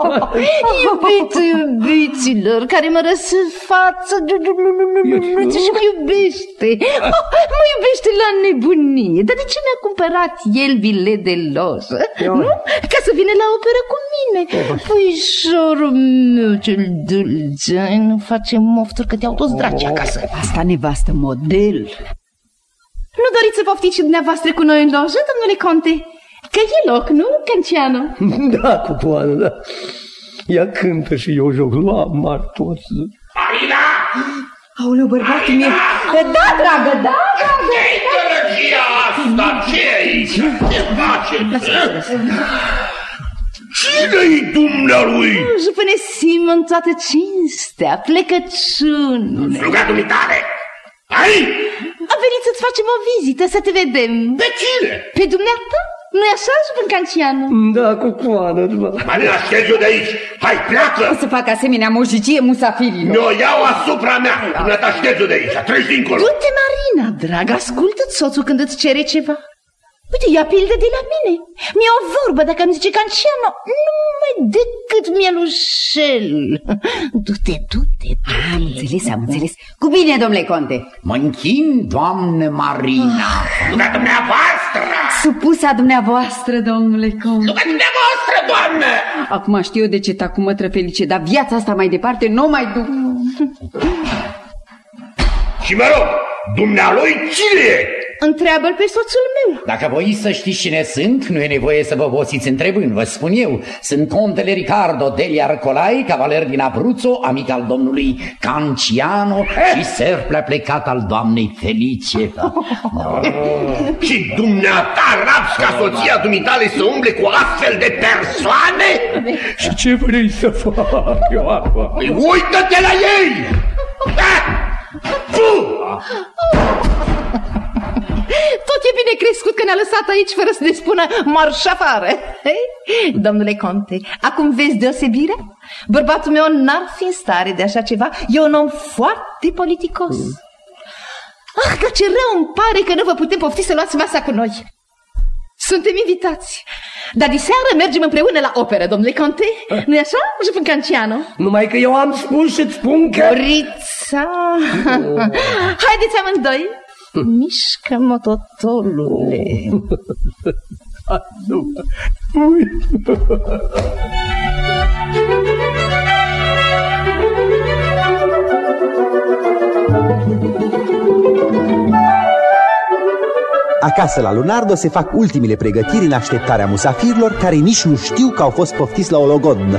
Iubiților, care mă răsă față și mă iubește. Mă iubește la nebunie. Dar de ce mi-a cumpărat el bilet de lojă? Nu? Ca să vină la operă cu mine. Puișorul meu cel dulce, nu face mofturi că te-au toți dragi acasă.
Asta nevastă model.
Nu doriți să poftiți și dumneavoastră cu noi în lojă, domnule Conte? Că e loc, nu, Canciano?
Da, cucoană, da. Ea cântă și eu joc la mari toți.
Marina!
Aoleu, bărbatul meu.
Da, dragă, da, dragă.
Ce-i gălăgia asta? Ce-i? Ce faceți? Cine-i dumnealui?
Jupâne Simon, toată cinstea, plecăciune.
Sluga dumitare! Ai?
A venit să-ți facem o vizită, să te vedem.
Pe cine?
Pe dumneata? Nu-i așa, Jupân Canciano?
Da, cucoană, da.
Marina, ștergi eu de aici. Hai, pleacă!
O să fac asemenea mojicie musafirilor.
Mi-o iau asupra mea. Dumneata, ștergi eu de aici. Treci dincolo.
Du-te, Marina, dragă, ascultă-ți soțul când îți cere ceva. Uite, ia pildă de la mine. Mi-e o vorbă, dacă îmi zice Canciano, numai decât mielușel. Du-te.
Am înțeles. Cu bine, domnule Conte.
Mă închin, doamnă Marina.
Sluga dumneavoastră!
Supusa dumneavoastră, domnule Conte.
Sluga dumneavoastră, doamnă!
Acum știu eu de ce tacu, mătră Felice, dar viața asta mai departe nu mai duc.
Și mă rog, dumnealui cine e?
Întreabă-l pe soțul meu.
Dacă voiți să știți cine sunt, nu e nevoie să vă obosiți întrebând, vă spun eu. Sunt contele Ricardo degli Arcolai, cavaler din Abruzzo, amic al domnului Canciano și serplea plecat al doamnei Felice.
Și dumneata rapți ca soția dumitale să umble cu astfel de persoane?
Și ce vrei să fac eu acum?
Uită-te la ei!
Tot e bine crescut că ne-a lăsat aici fără să ne spună marș afară. Domnule conte, acum vezi deosebirea? Bărbatul meu n-ar fi în stare de așa ceva. E un om foarte politicos. Ah, că ce rău îmi pare că nu vă putem pofti să luați masa cu noi. Suntem invitați. Dar diseară mergem împreună la operă, domnule conte. Nu-i așa, jupân Canciano?
Numai că eu am spus și-ți spun că...
Orița! Haideți amândoi. Mișcă, mototolule.
Acasă la Lunardo se fac ultimele pregătiri în așteptarea musafirilor care nici nu știu că au fost poftiți la o logodnă.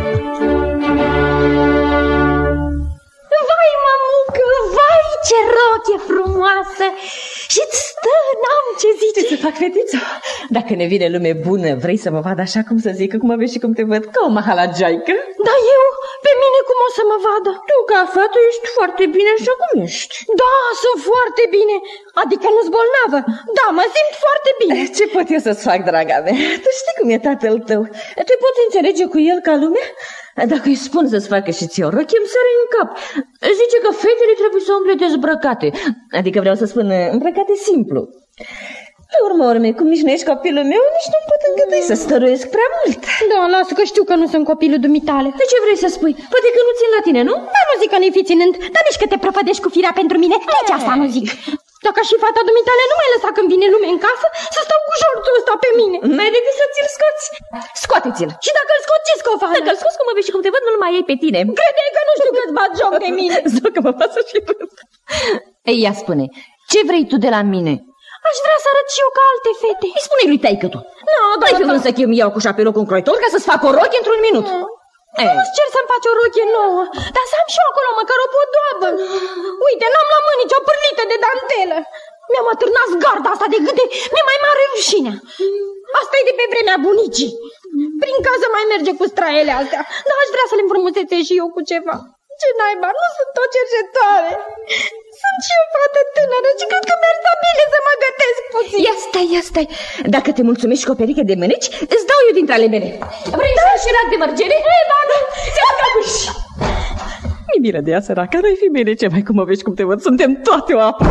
Vai, mamucă, vai, ce roche frumoasă! Și-ți stă, n-am ce zice.
Ce să fac, fetiță? Dacă ne vine lume bună, vrei să mă vad așa cum să zică, cum mă vezi și cum te văd, ca o mahalagiaică?
Dar eu, pe mine cum o să mă vadă?
Tu, ca fată, ești foarte bine așa cum ești.
Da, sunt foarte bine. Adică nu-s bolnavă. Da, mă simt foarte bine.
Ce pot eu să-ți fac, draga mea? Tu știi cum e tatăl tău. Tu poți înțelege cu el ca lumea? Dacă îi spun să-ți facă și ție o rochie, îmi sare în cap. Zice că fetele trebuie să umble dezbrăcate. Adică vreau să spun îmbrăcate simplu. Pe urmă urme, cum nici nu ești copilul meu, nici nu pot îngădui să stăruiesc prea mult.
Da, lasă că știu că nu sunt copilul dumitale.
De ce vrei să spui? Poate că nu țin la tine, nu?
Da, nu zic că nu-i fi ținând, dar nici că te prăpădești cu firea pentru mine. Nici asta nu zic. Dacă și fata dumitale nu mai lăsa când vine lume în casă să stau cu șorțul ăsta pe mine.
N-ai decât să ți-l scoți. Scoate-ți-l.
Și dacă îl scoți, ce scofală?
Dacă îl scoți cum mă vezi și cum te văd, nu-l mai iei pe tine.
Crede că nu știu că-ți bat joc de mine.
Zic că mă pasă și vânt. Ei, ia spune, ce vrei tu de la mine?
Aș vrea să arăt și eu ca alte fete.
Îi spune lui taică tu.
Nu,
dar ai fi vrut să îmi iau cu șapelocul un croitor ca să-ți fac o rochie într-un minut.
Nu-ți cer să-mi faci o rochie nouă, dar să am și eu acolo măcar o podoabă. Uite, n-am la mână nici o pârlită de dantelă. Mi-am atârnat garda asta de gâte, mi-e mai mare rușinea. Asta e de pe vremea bunicii. Prin casă mai merge cu straele astea, dar aș vrea să le înfrumusețe și eu cu ceva. Ce naiba, nu sunt o cercetoare. Sunt și o fată tânără și cred că mi-ar sta bine să mă gătesc puțin.
Ia stai. Dacă te mulțumești cu o perică de mâneci, îți dau eu dintre ale mele. Vrei să și rac de mărgele?
Da.
Ți-am capuși. Mi bine de ea, săracă, nu-i fi bine ce mai cum mă vezi cum te văd. Suntem toate o apă.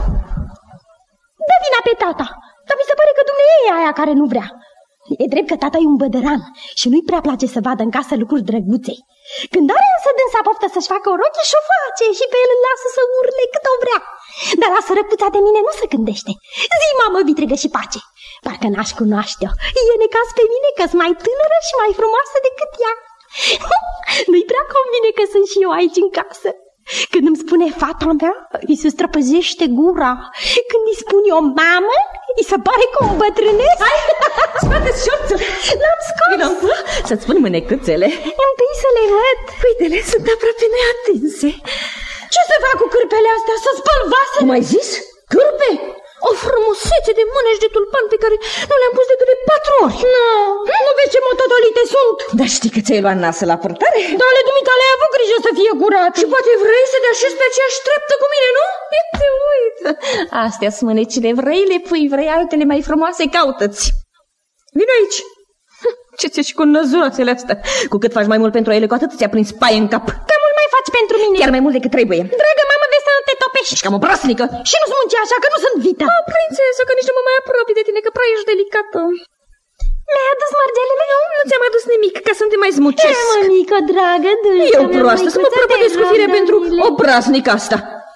Dă vina pe tata, dar mi se pare că dumneavoastră e aia care nu vrea. E drept că tata e un bădăran și nu-i prea place să vadă în casă lucruri drăguțe. Când are însă dânsa poftă să-și facă o rochie și-o face și pe el îl lasă să urle cât o vrea. Dar la sărăcuța de mine nu se gândește. Zi, mamă vitregă și pace. Parcă n-aș cunoaște-o. E necaz pe mine că-s mai tânără și mai frumoasă decât ea. Nu-i prea convine că sunt și eu aici în casă. Când îmi spune fata mea, îi se străpăzește gura. Când îi spun eu mamă, îi se pare că o îmbătrânesc.
Hai, scoate-ți șorțul.
L-am scos.
Vino să-ți spun mânecâțele.
Întâi să le văd.
Uite-le, sunt aproape neatinse.
Ce să fac cu cârpele astea? Să spăl vasele?
Cum ai zis? Cârpe? O frumusețe de mâneci de tulpan pe care nu le-am pus decât de 4 ori.
Nu vezi ce mototolite sunt?
Dar știi că ți-ai luat nasă la părtare?
Dar ale dumitale ai avut grijă să fie curat.
Și poate vrei să te așezi pe aceeași treaptă cu mine, nu? Uite. Astea-s mânecile, vrei le pui, vrei altele mai frumoase, caută-ți. Vino aici. Ce ți-e și cu năzuroțele astea? Cu cât faci mai mult pentru ele, cu atât ți-a prins paie în cap.
Că mult mai faci pentru mine.
Chiar mai mult decât trebuie.
Dragă mamă, vezi să nu te topești.
Ești cam o brasnică.
Și nu-ți munce așa, că nu sunt vită.
Prințesă, că nici nu mă mai apropii de tine, că prea ești delicată.
Mi-ai adus mărgelele?
Nu ți-am adus nimic, ca să nu te mai zmucesc.
Ce, mămică, dragă, dulce.
Eu proastă, să mă prăpădesc cu fire pentru o brasnică asta.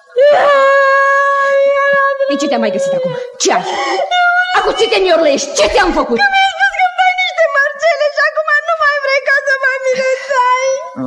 Ce te-am mai găsit acum? Ce ai? Acum ce te miorlești? Ce ți-am făcut?
Că mi-ai spus că-mi dai niște mărgele și acum nu mai vrei ca să mă mirețai.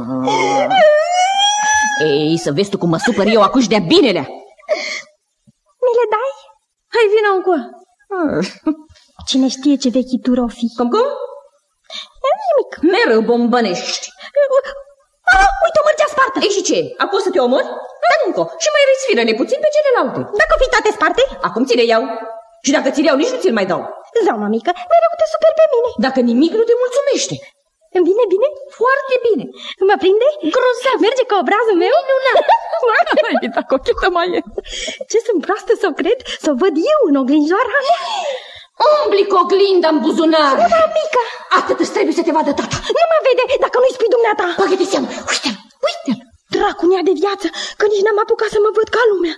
Ei, să vezi tu cum mă supăr eu acuși de-a binelea.
Mi le dai?
Hai, vină încoa.
Cine știe ce vechituri o fi.
Cum?
Nimic.
Mereu bombănești.
Uite, o mărgea spartă.
Ei, și ce? Acum să te omori? Da, încă. Și mai răsfiră-le puțin pe celelalte.
Dacă o fi toate sparte?
Acum ți le iau. Și dacă ți le iau, nici nu ți-l mai dau.
Zău, mămică, mereu te super pe mine.
Dacă nimic nu te mulțumește.
Îmi vine bine?
Foarte bine.
Mă prinde?
Grozav.
Merge ca obrazul meu?
Minunat. Hai, Vita, cochetă mai e.
Ce sunt proastă să o cred? Să o văd eu în oglinjoara mea?
Umbli cu oglinda în buzunar.
Da, mică.
Atât îți trebuie să te vadă tata.
Nu mă vede dacă nu-i spui dumneata.
Bagă-te seama, uite-l, uite-l.
Dracu-nea de viață, că nici n-am apucat să mă văd ca lumea.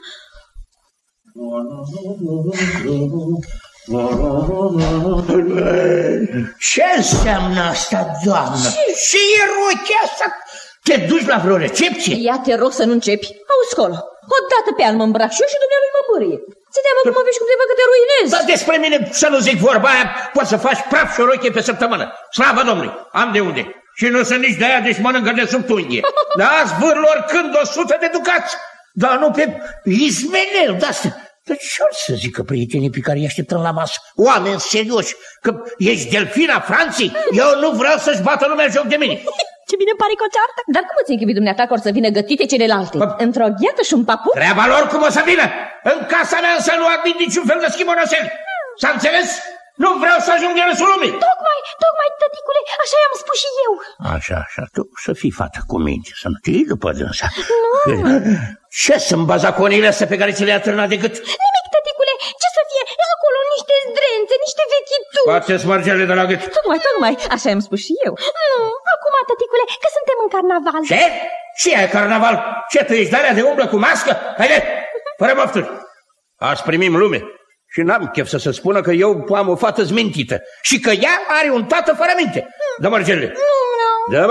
Ce înseamnă asta, doamnă? Ce e rochia asta? Te duci la vreo recepție?
Ia te rog să nu începi. Auzi colo, odată pe an mă îmbrac și eu și dumnealui mă bârie. Ți-te-am cum mă vezi cum te văd că te ruinezi.
Dar despre mine să nu zic vorba aia, poți să faci praf și o rochie pe săptămână. Slavă Domnului, am de unde. Și nu sunt nici de aia, deci mănâncă de sub tunghie. Da, zvârl oricând 100 de ducați, dar nu pe izmenel de-astea. Dar ce-or să zică prietenii pe care îi așteptăm la masă? Oameni serioși, că ești delfina Franței? Eu nu vreau să-și bată lumea joc de mine.
Ce bine pare că o ceartă.
Dar cum îți închipui dumneata că or să vină gătite celelalte? Într-o gheată și un papuc?
Treaba lor cum o să vină. În casa mea însă nu admit niciun fel de schimonoseli. S-a înțeles? Nu vreau să ajung de râsul lumii.
Tocmai, tăticule, așa i-am spus și eu.
Așa, tu să fii fată cu minte, să nu te iei după dânsa.
Nu.
Ce sunt bazaconile astea pe care ți le-a târnat de gât?
Nimic, tăticule, ce să fie? Acolo niște zdrențe, niște vechituri.
Scoate-ți mărgele de la gât.
Tocmai, așa i-am spus și eu.
Nu, acum, tăticule, că suntem în carnaval.
Ce? Ce e carnaval? Ce, tu ești de-alea de umblă cu mască? Haide, fără mofturi. Azi primim lume. Și n-am chef să se spună că eu am o fată zmintită și că ea are un tată fără minte. Dă mărgelele. Nu.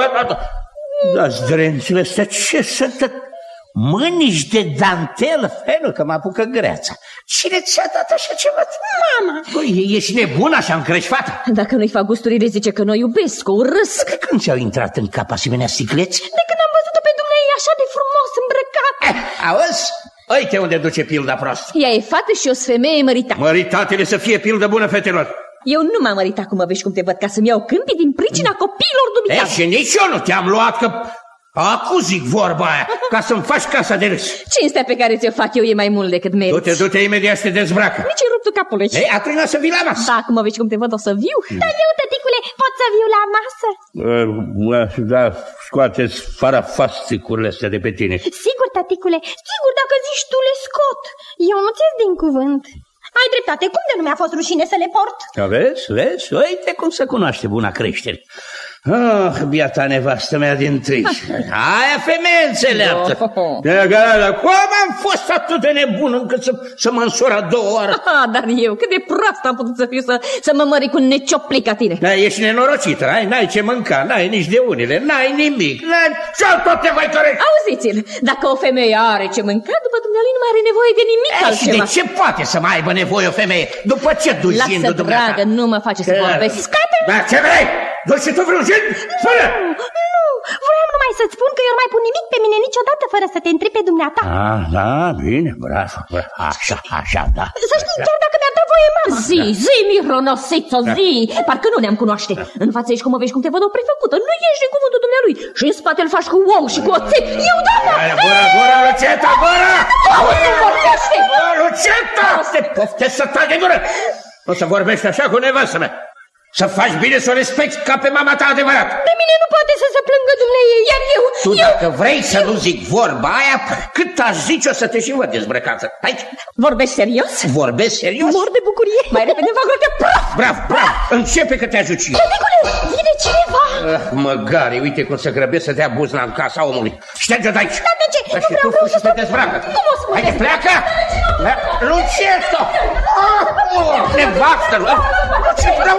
Da, zdrențele astea ce sunt? Mânici de dantelă? Nu, că mă apucă greața. Cine ți-a dat așa ceva?
Mama.
Băi, ești nebun așa, îmi crești fata?
Dacă nu-i fac gusturile, zice că nu iubesc, o urăsc.
De când ți-au intrat în cap asemenea sticleți?
De când am văzut-o pe dumneavoastră așa de frumos îmbrăcat.
Auzi? Uite unde duce pilda prost.
Ea e fată și o femeie măritată.
Măritatele să fie pildă bună, fetelor.
Eu nu m-am măritat cum mă vezi cum te văd, ca să-mi iau câmpii din pricina copiilor dumitale.
Și nici eu nu te-am luat, că acu zic vorba aia, ca să-mi faci casa de râs.
Cinstea pe care ți-o fac eu e mai mult decât meriți.
Du-te imediat să te dezbracă.
Nici în ruptul capului.
Ei, atunci să vii la masă.
Da, cum mă vezi cum te văd, o să viu.
Dar eu, tăticule, pot să viu la masă?
Da, scoateți farafasțicurile astea de pe tine.
Sigur, tăticule, sigur, dacă zici tu le scot. Eu nu ți-e din cuvânt. Ai dreptate, cum de nu mi-a fost rușine să le port?
Vezi? Uite cum se cunoaște buna creștere. Ah, biata nevastă mea din tâi. Aia femeie înțeleaptă. Cum am fost atât de nebun încât să mă însor a 2 ore?
Dar eu, cât de prost am putut să fiu să mă mări cu un necioplic ca tine.
Da, ești nenorocită, n-ai ce mânca, n-ai nici de unele, n-ai nimic, ce-al tot te voi cărești?
Auziți-l, dacă o femeie are ce mânca, după dumnealui nu mai are nevoie de nimic altceva.
Și de ce poate să mai aibă nevoie o femeie? După ce duci gindul dumneata?
Lasă, dragă, nu mă face să vorbesc.
Da, ce vrei? Duci și tu vreun gind? Spune!
Nu, voiam numai să-ți spun că eu nu mai pun nimic pe mine niciodată fără să te întreb pe dumneata.
Da, bine, bravo. Așa, da.
Să știi, chiar dacă mi-a dat voie mama.
Zi, Mironosițo, zi. Parcă nu ne-am cunoaște. În față ești cum mă vezi cum te văd o prefăcută. Nu ești din cuvântul dumnealui. Și în spate îl faci cu ou și cu oțet. Eu, doamna!
Gura, Luceta, gura!
Nu vorbește!
Luceta! Te poftesc să taci de gură! O să vorbești așa cu nevastă mea. Să faci bine să o respecti ca pe mama ta adevărat.
Pe mine nu poate să se plângă dumneiei, iar eu...
Tu dacă vrei să nu zic vorba aia, cât aș zice o să te și văd dezbrăcată. Hai!
Vorbești serios?
Vorbesc serios?
Mor de bucurie. Mai repede fac de praf!
Bravo! Începe că te ajut și eu.
Tăticule, vine cineva!
Măgare, uite cum se grăbesc să dea buzna în casa omului. Șterge-o de aici!
Dar de ce? Nu vreau
să te dezbracă.
Cum o să mă
Haide, pleacă! Luceto! Nevastă! Ce vreau?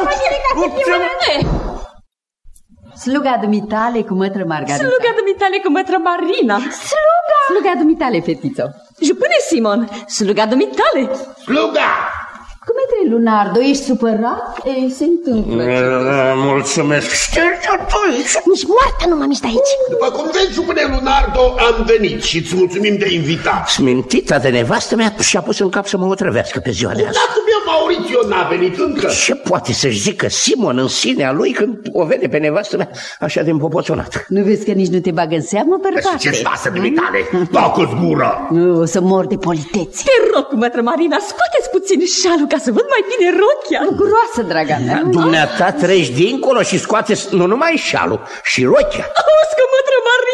Sluga dumitale cu mătră Margarita.
Sluga dumitale cu mătră Marina.
Sluga dumitale, fetițo.
Jupâne Simon, sluga dumitale.
Sluga!
Cum e, Lunardo, ești supărat? Se întâmplă.
Mulțumesc. Șterge-o tu!
Nici moartă nu m-am aici.
După cum vezi, Jupâne Lunardo, am venit și îți mulțumim de invitat.
Smintita de nevastă mea și-a pus în cap să mă otrăvească pe ziua de azi.
Datul meu Maurizio n-a venit încă.
Ce poate să-și zică Simon în sinea lui când o vede pe nevastă mea așa de împopoțonat?
Nu vezi că nici nu te bagă în seamă, bărbate?
Ce stasă dumitale? Tacă-ți gura!
Nu, o să mor de politețe.
Te rog, mătră Marina, scoateți puțin șalul ca să văd mai bine rochia.
Groasă, draga mea.
Dumneata treci dincolo și scoateți nu numai șalul, și rochia.
Auzi că, mătră Marina,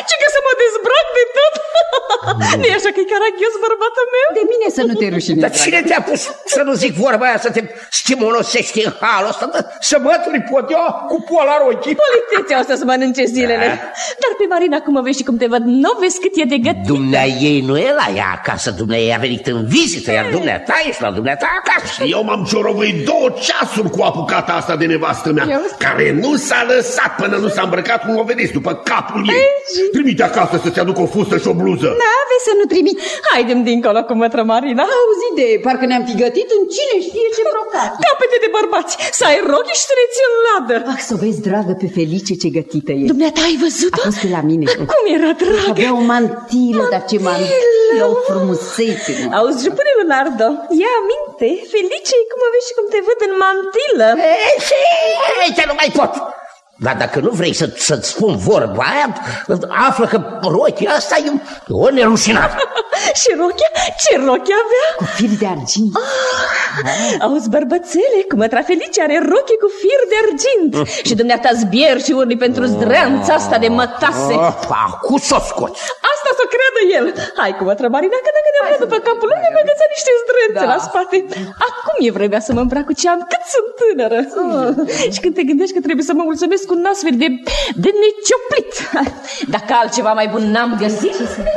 Ce că să mă dezbrac de tot? Nu-i așa că e caragios, bărbatul meu?
De mine să nu te rușinezi.
Dar cine te-a pus să nu zic vorba aia, să te stimulosești în halul ăsta, să mături pot eu cu poala rochii?
Politețea asta să mănânce zilele. Dar pe Marina, cum mă vezi și cum te văd, nu vezi cât e de gătit?
Dumnea ei nu e la ea acasă, dumnea ei a venit în vizită, iar dumneata ești la dumneata acasă.
Eu m-am ciorovăit 2 ceasuri cu apucata asta de nevastă mea, care nu s-a lăsat până nu s-a îmbrăcat, cum o vedeți, după capul ei. Trimite acasă să-ți aduc o fustă și o bluză.
N-aveți să nu trimit.
Haidem dincolo cu mătră Marina.
Auzi de, parcă ne-am fi gătit în cine știe ce brocat.
Capete de bărbați, să ai rochi și să le ții în ladă.
Ah, să o vezi, dragă, pe Felice ce gătită e.
Dumneata ai văzut-o?
A fost pe la mine.
Cum era, dragă?
Avea o mantilă, dar ce mantilă, o frumusețe.
Auzi, jupâne Leonardo, ia aminte, Felice, cum mă vezi și cum te văd în mantilă.
Ei, nu mai pot. Dar dacă nu vrei să-ți spun vorba aia, află că rochia asta e o nerușinată.
Și rochia? Ce rochie avea?
Cu fir de argint.
Auzi, bărbățele, cum mătra Felice are rochie cu fir de argint. Și dumneata zbier și urli pentru zdreanța asta de mătase.
Acum s-o scoți.
Asta să creadă el. Hai cu mătră Marina, că dacă ne-am după capul lui, mi-am găsit niște zdrențe la spate. Acum e vremea să mă îmbrac cu ce am, cât sunt tânără. Și când te gândești că trebuie să mă mulțumesc cu un astfel de necioplit. Dacă altceva mai bun n-am găsit.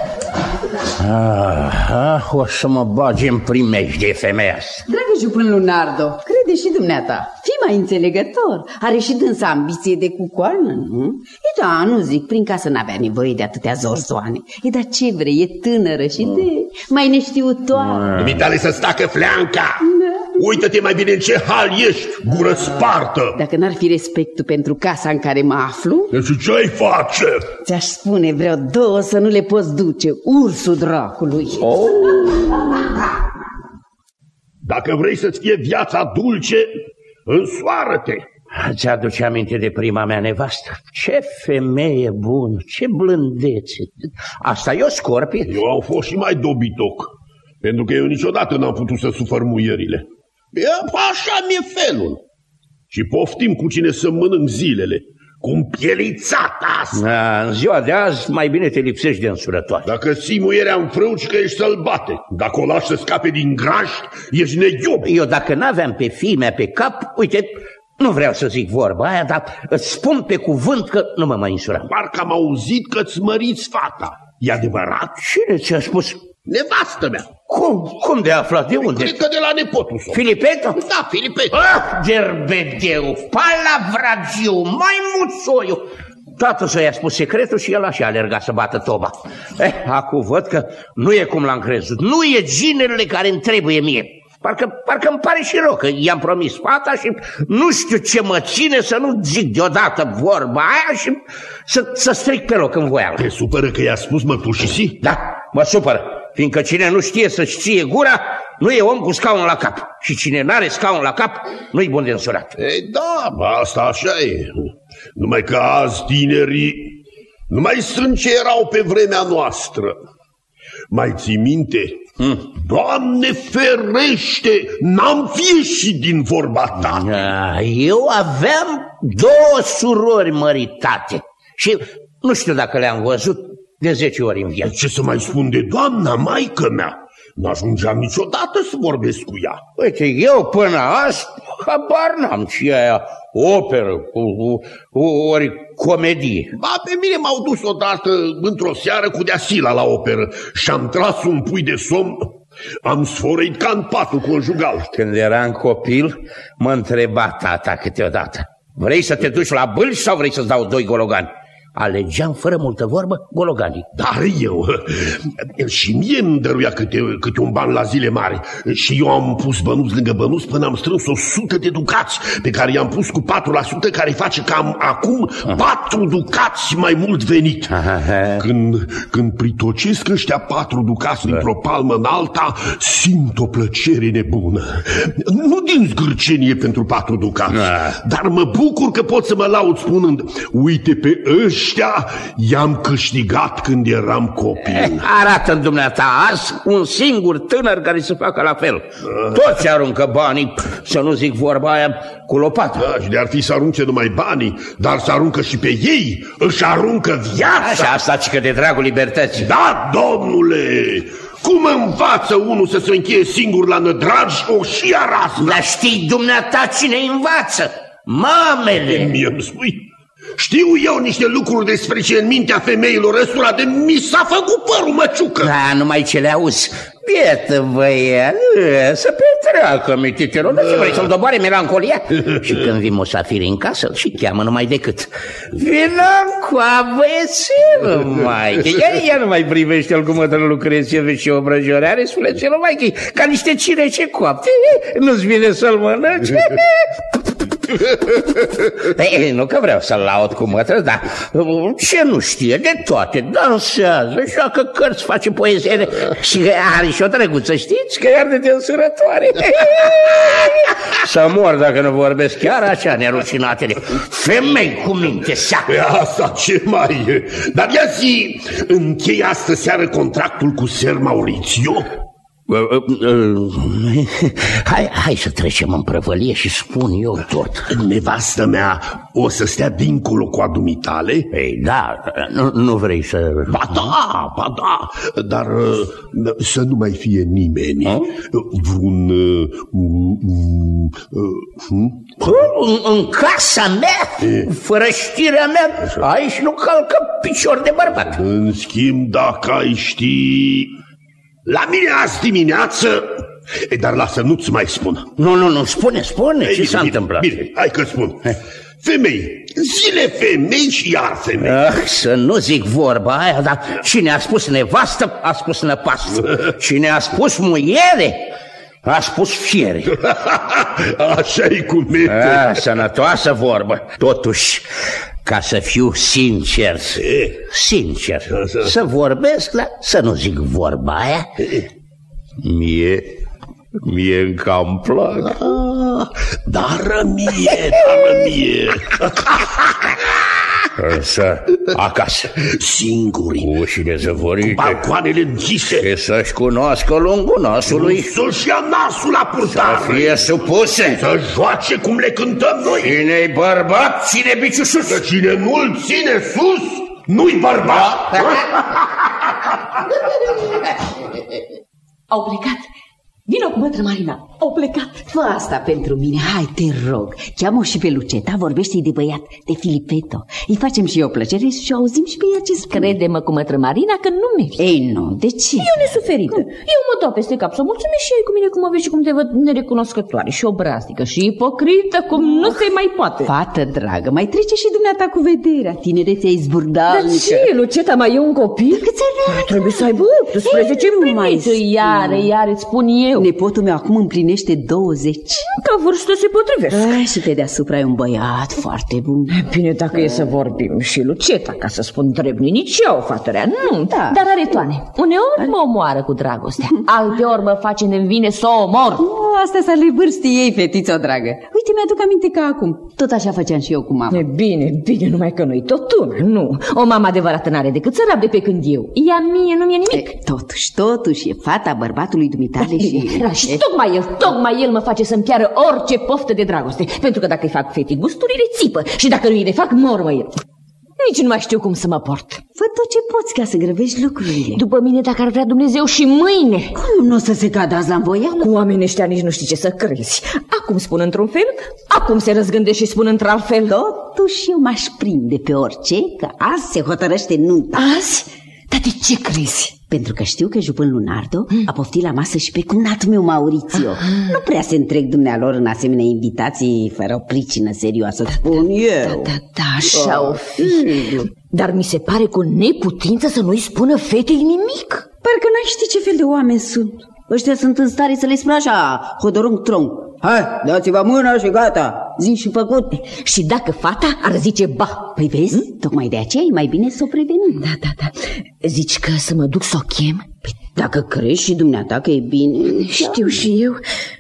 O să mă bagi în primejde, femeia asta.
Dragă jupân Leonardo, crede și dumneata, fii mai înțelegător. Are și dânsa ambiție de cucoană, nu? E da, nu zic, prin casă n-avea nevoie de atâtea zorzoane. E da ce vrei, e tânără și de mai neștiutoare.
Dumitale să-ți tacă fleanca. Uită-te mai bine în ce hal ești, gură spartă.
Dacă n-ar fi respectul pentru casa în care mă aflu...
Deci ce-ai face?
Ți-aș spune, vreau 2 să nu le poți duce, ursul dracului.
Dacă vrei să-ți fie viața dulce, însoară-te.
Ți-aduce aminte de prima mea nevastă? Ce femeie bună, ce blândețe. Asta e o scorpie?
Eu am fost și mai dobitoc, pentru că eu niciodată n-am putut să sufăr muierile. Așa mi-e felul. Și poftim cu cine să mănânc zilele. Cum pielițata asta.
În ziua de azi mai bine te lipsești de însurătoare.
Dacă ții muierea în frâuci, că ești sălbate. Dacă o lași să scape din graști, ești neghiub.
Eu dacă n-aveam pe fimea pe cap, uite, nu vreau să zic vorba aia, dar îți spun pe cuvânt că nu mă mai însuram.
Parcă am auzit că-ți măriți fata. E adevărat?
Cine ți-a spus?
Nevastă mea.
Cum de aflat? De unde?
Cred că de la nepotul său.
Filipeto?
Da, Filipeto.
Gerbedeu, palavragiu, mai muțoiu. Tatăl său i-a spus secretul și el așa a alergat să bată toba. Acum văd că nu e cum l-am crezut. Nu e ginerele care îmi trebuie mie. Parcă îmi pare și rău că i-am promis fata și nu știu ce mă ține să nu zic deodată vorba aia și să stric pe loc în voială.
Te supără că i-a spus mărturisii?
Da, mă supără, fiindcă cine nu știe să-și ție gura, nu e om cu scaun la cap. Și cine n-are scaun la cap, nu-i bun de însurat.
Ei, da, asta așa e. Numai că azi tinerii nu mai sunt ce erau pe vremea noastră. Mai ții minte? Doamne ferește, n-am fi ieșit din vorba ta.
Eu aveam 2 surori măritate și nu știu dacă le-am văzut de 10 ori în viață.
Ce să mai spun de doamna maică mea? N-ajungeam niciodată să vorbesc cu ea.
Uite, eu până azi habar n-am ce aia operă ori comedie.
Ba, pe mine m-au dus odată într-o seară cu Deasila la operă și am tras un pui de somn. Am sfărăit ca în patul conjugal.
Când eram copil, mă întreba tata câteodată: vrei să te duci la Bâlci sau vrei să-ți dau 2 gologani? Alegeam fără multă vorbă gologanii.
Dar eu și mie îmi dăruia câte un ban la zile mari. Și eu am pus bănuți lângă bănuți până am strâns 100 de ducați, pe care i-am pus cu 4%, care face cam acum 4 ducați mai mult venit. Când pritocesc ăștia 4 ducați dintr-o palmă în alta, simt o plăcere nebună. Nu din zgârcenie pentru 4 ducați, dar mă bucur că pot să mă laud spunând: uite pe ăștia ăștia i-am câștigat când eram copil.
Arată-mi dumneata azi un singur tânăr care să facă la fel. Toți aruncă banii, să nu zic vorba aia, cu lopata.
Da, și de-ar fi să arunce numai banii, dar să aruncă și pe ei, își aruncă viața.
Așa, asta că de dragul libertății.
Da, domnule! Cum învață unul să se încheie singur la nădragi o și arasă?
Dar știi dumneata cine învață? Mamele!
Mie îmi spui? Știu eu niște lucruri despre ce în mintea femeilor ăstora de mi s-a făcut părul, măciucă.
Da, numai ce le auzi. Bietă băiat, să petreacă, mititelul, nu ce vrei să-l doboare melancolia? Și când vin musafiri în casă, îl și cheamă numai decât. Vină încoa, băiețelul, maică. Ea nu mai privește el cum mă lucrezi, eu vezi și o brăjorare, sfulețelul, maică, ca niște cirece coapte. Nu-ți vine să-l mănânci? Ei, nu că vreau să-l laud cu mătră, dar ce nu știe de toate, dansează, joacă cărți, face poezie și are și o drăguță, știți, că iar de însurătoare. Să mor dacă nu vorbesc chiar așa, nerușinatele. Femei cu minte seacă.
Asta ce mai e? Dar ia zi, închei astă seară contractul cu Ser Maurițiu?
Hai să trecem în prăvălie și spun eu tot.
Nevastă mea o să stea dincolo cu a dumitale?
Ei, da, nu vrei să...
Ba da, dar să nu mai fie nimeni. Vreun...
În casa mea, fără știrea mea, aici nu calcă picior de bărbat.
În schimb, dacă ai ști... La mine azi dimineață... Dar lasă, nu-ți mai spun.
Nu, spune, ce s-a întâmplat?
Bine, hai că spun. Femei, zile femei și iar femei.
Să nu zic vorba aia, dar cine a spus nevastă, a spus năpastă. Cine a spus muiere, a spus fiere.
Așa-i cum e.
Sănătoasă vorbă. Totuși, ca să fiu sincer, să vorbesc, să nu zic vorba aia, mie încă îmi plac.
Dar mie.
Însă, acasă,
singuri,
ușile zăvorite,
cu balcoanele închise,
și să-și cunoască lungul nasului,
să-și ia nasul la purtare,
să fie supuse,
să joace cum le cântăm noi.
Cine-i bărbat, ține biciul sus.
Cine nu-l ține sus, nu-i bărbat.
Au plecat. Vino cu mătră Marina, au plecat.
Fă asta pentru mine, hai, te rog. Cheamă și pe Luceta, vorbește-i de băiat, de Filipeto. Îi facem și eu plăcere și auzim și pe ea ce spune.
Crede-mă cu mătră Marina că nu mergi.
Ei, nu, de ce?
Eu nesuferită. Eu mă dau peste cap să mulțumesc și ei cu mine cum mă vezi și cum te văd nerecunoscătoare și obraznică și ipocrită cum nu se mai poate.
Fată dragă, mai trece și dumneata cu vederea. Tinerețea izburdalnică.
Dar ce, Luceta mai e un copil?
Câți ani?
Trebuie să aibă 18 împlinit. Iar îți spun eu.
Nepotul meu acum împlinește 20.
Ca vârstă se potrivesc.
Și pe deasupra e un băiat foarte bun.
Bine, dacă e să vorbim și Luceta, ca să spun trebni, nici eu, fată rea, nu.
Da.
Dar are toane. Uneori mă omoară cu dragostea, alteori mă face de-mi vine să o omor.
Astea s-a le vârstii ei, fetița dragă. Uite, mi-aduc aminte ca acum. Tot așa făceam și eu cu mama.
E bine, numai că nu-i tot una, nu. O mamă adevărată n-are decât să rabde pe când eu. Ea mie nu mi-e nimic.
Totuși, e fata bărbatului dumitale și...
Și tocmai el mă face să-mi piară orice poftă de dragoste. Pentru că dacă îi fac fetii gusturile, țipă. Și dacă nu îi le fac, mormă el. Nici nu mai știu cum să mă port.
Fă tot ce poți ca să grăbești lucrurile.
După mine, dacă ar vrea Dumnezeu, și mâine.
Cum nu o să se cadă azi la învoială?
Cu oamenii ăștia nici nu știi ce să crezi. Acum spun într-un fel, acum se răzgândesc și spun într-alt fel.
Totuși eu m-aș prinde pe orice, că azi se hotărăște nunta.
Azi? Dar de ce crezi?
Pentru că știu că jupân Lunardo a poftit la masă și pe cumnatul meu Maurizio. Nu prea se întreg dumnealor în asemenea invitații fără o pricină serioasă, spun eu.
Da, așa o fi. Dar mi se pare cu neputință să nu-i spună fetei nimic.
Parcă n-ai ști ce fel de oameni sunt. Ăștia sunt în stare să le spună așa, hodorong-trong. Hai, dați-vă mâna și gata, zi și făcut.
Și dacă fata ar zice ba.
Păi vezi, tocmai de aceea e mai bine să o prevenim.
Da. Zici că să mă duc să o chem?
Păi dacă crezi și dumneata că e bine...
Știu și eu.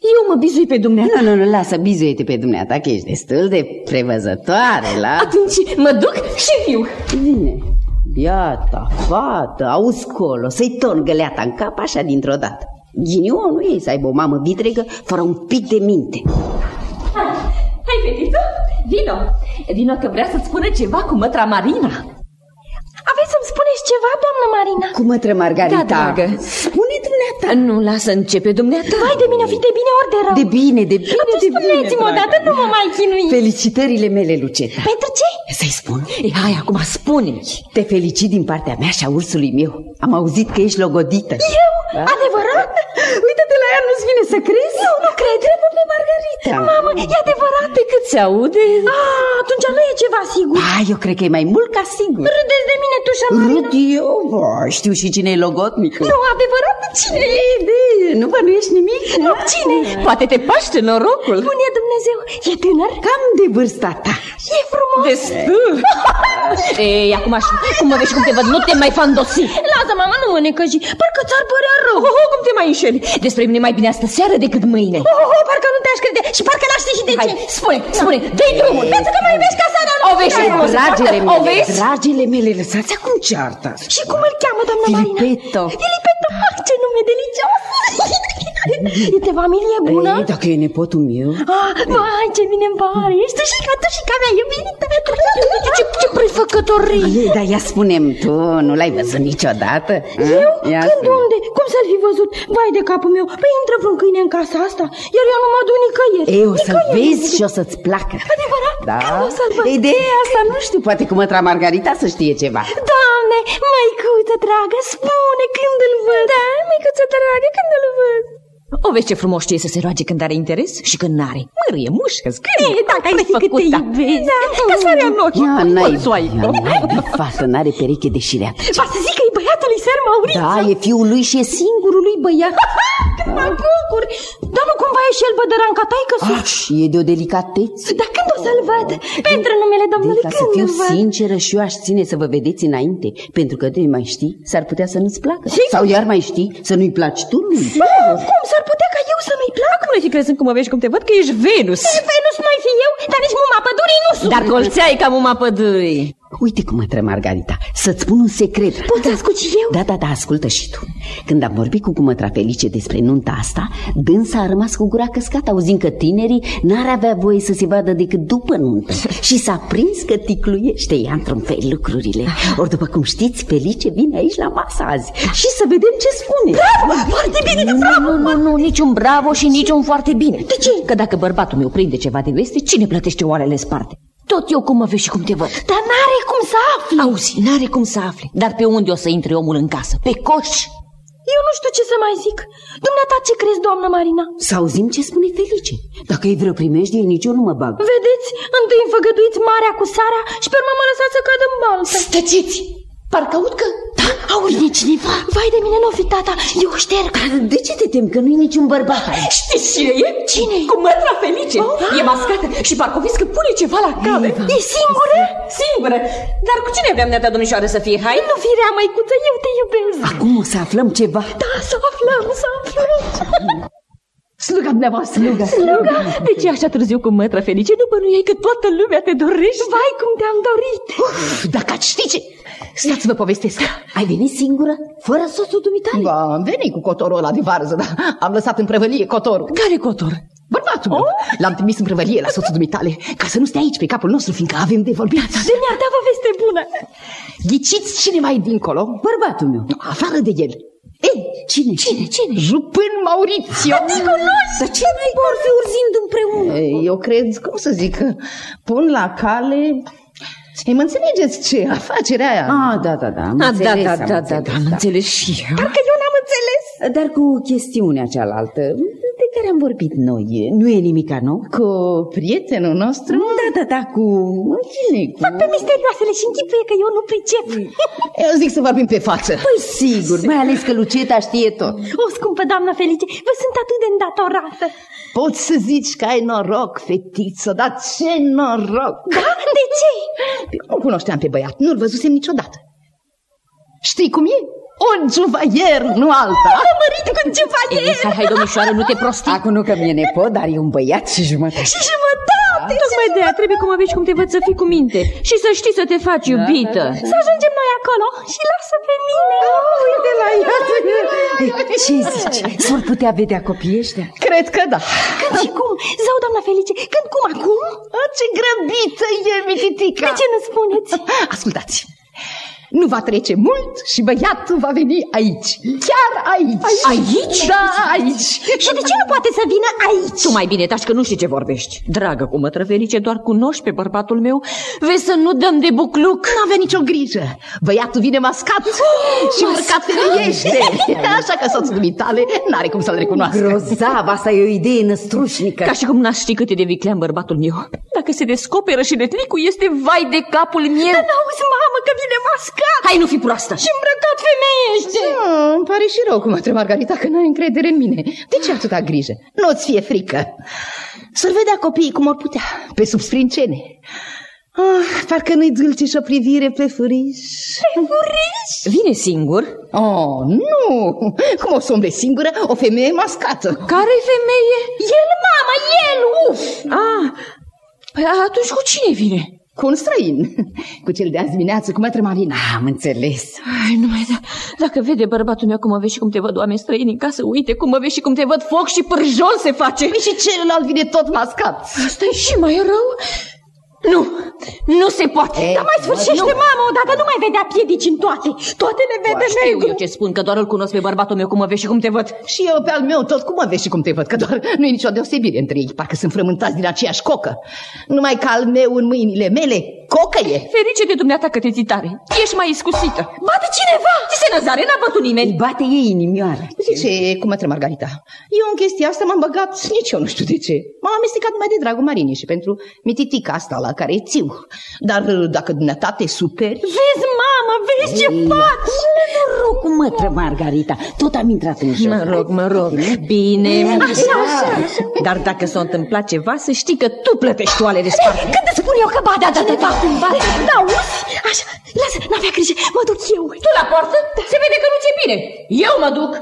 Eu mă bizui pe dumneata.
Nu, lasă, bizuie-te pe dumneata, că ești destul de prevăzătoare, la...
Atunci mă duc și fiu.
Bine, biata, fată, auzi colo, să-i torn găleata în cap așa dintr-o dată. Ghinionul ei să aibă o mamă vitregă fără un pic de minte.
Hai, fetiță, vino că vrea să-ți spună ceva cu mătra Marina.
Aveți să-mi spuneți ceva, doamnă Marina?
Cu mătră Margarita.
Da, dragă.
Spune dumneata.
Nu, lasă începe dumneata.
Vai de mine, o fi de bine ori de rău.
De bine, de bine,
atunci
de bine,
spuneți-mă odată, nu mă mai chinui.
Felicitările mele, Luceta.
Pentru ce?
Să-i spun?
Hai, acum spune-mi.
Te felicit din partea mea și a ursului meu. Am auzit că ești logodită.
Eu? Da? Adevărat?
Uite-te la ea, nu-ți vine să crezi?
Eu nu cred. Trebuie pe Margarita. Mamă, e adevărat?
Pe cât se aude?
Atunci nu e ceva sigur.
Eu cred că e mai mult ca sigur.
Râdeți de mine, tu și Marina?
Râd eu? Știu și cine e logotnică.
Nu, adevărat? Cine e?
Nu bănuiești nimic?
Nu, cine?
Poate te paște norocul.
Bune Dumnezeu, e tânăr?
Cam de vârsta ta.
E frumos.
Destul. Ei, acum așa, cum mă vezi cum te văd, nu te mai fandosi.
Lasă, mama, nu mă necăji, parcă ți-ar părea rău.
Cum te mai înșeli? Despre mine mai bine astă seară decât mâine.
Parcă nu te-aș crede și parcă n-aș ști și de ce.
Spune, dă-i drumul.
Vezi că mai vezi ca seara.
O vezi și frumos.
Dragile mele, lăsați acum cearta.
Și cum îl cheamă, doamna Marina?
Filipeto.
Ce nume delicios. E de familie bună?
Ei, dacă e nepotul meu.
Vai, ce bine-mi pare. Ești tu și ca mea iubită. Ce prefăcătorie.
Dar ia spune-mi, tu nu l-ai văzut niciodată?
Eu? Când, unde? Cum să-l fi văzut? Vai de capul meu, păi intră vreun câine în casa asta, iar eu nu mă duc nicăieri.
Ei, o să-l vezi și o să-ți placă.
Adevărat?
Da.
Când o să-l văd?
Ideea asta nu știu, poate cu mătra Margarita să știe ceva.
Doamne, măicuță dragă, spune când îl văd. Da, măicuță dragă, când îl văd.
O vezi ce frumos știe să se roage când are interes și când n-are. Mărie, mușcă, scrie.
Dacă ai fi cât te iubezi.
Ca sarea în ochi.
Fată, n-are pereche de șireată.
Va să zic că e băiatul lui Săr Maurițiu.
Da, e fiul lui și e singurul lui băiat.
Mă bucur. Dar nu cumva e și el bădăran ca taică-su?
E de o delicatețe.
Dar când o să-l văd? Pentru numele Domnului,
când să fiu sinceră și eu aș ține să vă vedeți înainte. Pentru că de mai știi, s-ar putea să nu-ți placă. Sau iar mai știi, să nu-i placi tu lui.
Cum s-ar putea ca eu să nu-i plac?
Cum nu-i fi crezând cum mă vezi cum te văd că ești Venus?
Venus nu-i fi eu, dar nici muma pădurii nu sunt.
Dar colțeai ca muma pădurii.
Uite cum mă tră Margarita, să-ți spun un secret.
Poți să ascult și eu?
Da, ascultă și tu. Când am vorbit cu cumătra Felice despre nunta asta, dânsa a rămas cu gura căscată, auzind că tinerii n-ar avea voie să se vadă decât după nuntă. Și s-a prins că ticluiește ea într-un fel lucrurile. Ori după cum știți, Felice vine aici la masă azi și să vedem ce spune.
Bravo, foarte bine, bravo.
Nu, niciun bravo și niciun foarte bine.
De ce?
Că dacă bărbatul meu prinde ceva de veste, cine plătește oalele sparte? Tot eu cum mă vezi și cum te văd.
Dar n-are cum să afli.
Auzi, n-are cum să afli. Dar pe unde o să intre omul în casă? Pe coș?
Eu nu știu ce să mai zic. Dumneata, ce crezi, doamnă Marina?
Să auzim ce spune Felice. Dacă e vreo primejdie, nici eu nu mă bag.
Vedeți, întâi înfăgăduiți marea cu sarea și pe urmă mă lăsați să cad în baltă.
Stăciți! Parcă aud că...
Da, auzi de cineva. Vai de mine, n-o fi tata, eu șterg.
De ce te temi că nu-i niciun bărbat?
Știți cine e?
Cine?
Cu mătra Felice. E mascată și parcă vezi că pune ceva la cale.
E singură?
Singură. Dar cu cine vrea dumneata domnișoară să fie? Hai?
Nu fi rea, măicuță, eu te iubesc.
Acum o să aflăm ceva.
Da, să aflăm.
Sluga dumneavoastră. Sluga. De ce așa târziu cu mătra Felice? Nu bănuiai că toată lumea te dorește?
Vai, cum te-am dorit.
Dacă ați ști ce... Stați să vă povestesc.
Ai venit singură? Fără soțul dumitale?
Ba, am venit cu cotorul ăla de varză, dar am lăsat în prăvălie cotorul. Care cotor? Bărbatul meu. L-am trimis în prăvălie la soțul dumitale, ca să nu stea aici pe capul nostru, fiindcă avem de vorbit.
De mi-ar da o veste bună.
Ghiciți cine mai e dincolo?
Bărbatul meu.
Afară de el.
Ei, cine?
Jupân Maurițiu.
Dar ce mai vor fi urzind împreună?
Eu cred, cum să zic, pun la cale... Ei, mă înțelegeți ce? Afacerea aia.
Da, am înțeles și eu.
Parcă eu n-am înțeles.
Dar cu chestiunea cealaltă de care am vorbit noi, nu e nimica nou?
Cu prietenul nostru?
Da, cu... Cine?
Fac pe misterioasele și închipuie că eu nu pricep.
Eu zic să vorbim pe față.
Păi sigur, mai ales că Luceta știe tot.
O scumpă doamnă Felice, vă sunt atât de îndatorată.
Poți să zici că ai noroc, fetiță, dar ce noroc!
Da? De ce?
Nu cunoșteam pe băiat, nu-l văzusem niciodată. Știi cum e?
un juvaier, nu alta.
Mărit cu un juvaier.
Hai, domnișoară, nu te prosti.
Acum nu că mi-e nepot, dar e un băiat și jumătate.
Și jumătate.
Tocmai de aia trebuie cum aveți cum te văd să fii cu minte și să știi să te faci iubită.
Să ajungem noi acolo și lasă pe mine.
Uite la ea.
Ce zici? S-or putea vedea copiii ăștia?
Cred că da.
Când și cum? Zău, doamna Felice, când cum acum?
Ce grăbită e, mititica.
De ce nu spuneți?
Ascultați. Nu va trece mult și băiatul va veni aici. Chiar aici.
Aici?
Da, aici.
Și de ce nu poate să vină aici?
Tu mai bine taci că nu știi ce vorbești. Dragă cu mătră Felice, doar cunoști pe bărbatul meu. Vezi să nu dăm de bucluc.
N-avea nicio grijă. Băiatul vine mascat și urcat femeiește. Așa că soțul dumitale n-are cum să-l recunoască.
Grozav, asta e o idee năstrușnică.
Ca și cum n-aș ști cât e de viclean bărbatul meu. Dacă se descoperă și netlicul este vai de capul meu.
Dar n-auzi, mamă, că vine mascat.
Hai, nu fi proastă.
Și îmbrăcat femeiește.
Îmi pare și rău, cum trebuie Margarita, că n-ai încredere în mine. De ce atâta grijă? Nu-ți fie frică. Să-l vedea copiii cum ar putea, pe sub sprincene. Parcă nu-i dulce și o privire pe furiș.
Pe furiș?
Vine singur?
Oh, nu! Cum o să umble singură o femeie mascată?
Care femeie?
El, mama, el! Uf!
Păi atunci cu cine vine?
Cu un străin. Cu cel de azi dimineață, cu mătră Marina.
Am înțeles.
Ai, numai dacă vede bărbatul meu cum mă vezi și cum te văd oameni străini în casă, uite cum mă vezi și cum te văd, foc și pârjol se face.
Păi și celălalt vine tot mascat.
Asta e și mai rău. Nu se poate.
Dar mai sfârșește, mamă, odată nu mai vedea piedici în toate. Toate le vede negru.
Eu ce spun, că doar îl cunosc pe bărbatul meu cum mă vezi și cum te văd.
Și eu pe al meu tot cum mă vezi și cum te văd, că doar nu e nicio deosebire între ei. Parcă sunt frământați din aceeași cocă. Numai că al meu în mâinile mele cocă e.
Ferice de dumneata că te ții tare. Ești mai iscusită.
Bate cineva.
Ți se năzare, n-a bătut nimeni.
Îi bate ei inimioară.
Zice, cum mă trebuie Margarita. Eu în chestia asta m-am băgat, nici eu nu știu de ce. M-am amestecat numai de dragul Marinii și pentru mititica asta la care țiu. Dar dacă dumneata te superi...
Vezi, mamă, vezi ce faci?
Noroc cu mătră Margarita. Tot am intrat în joc.
Mă rog. Bine.
Așa.
Dar dacă s-a întâmplat ceva, să știi că tu plătești toale de spart.
Când îți spun eu că bate cineva? Da, auzi? Așa, lasă, n-avea grijă, mă duc eu.
Tu la poartă? Se vede că nu ți-e bine. Eu mă duc.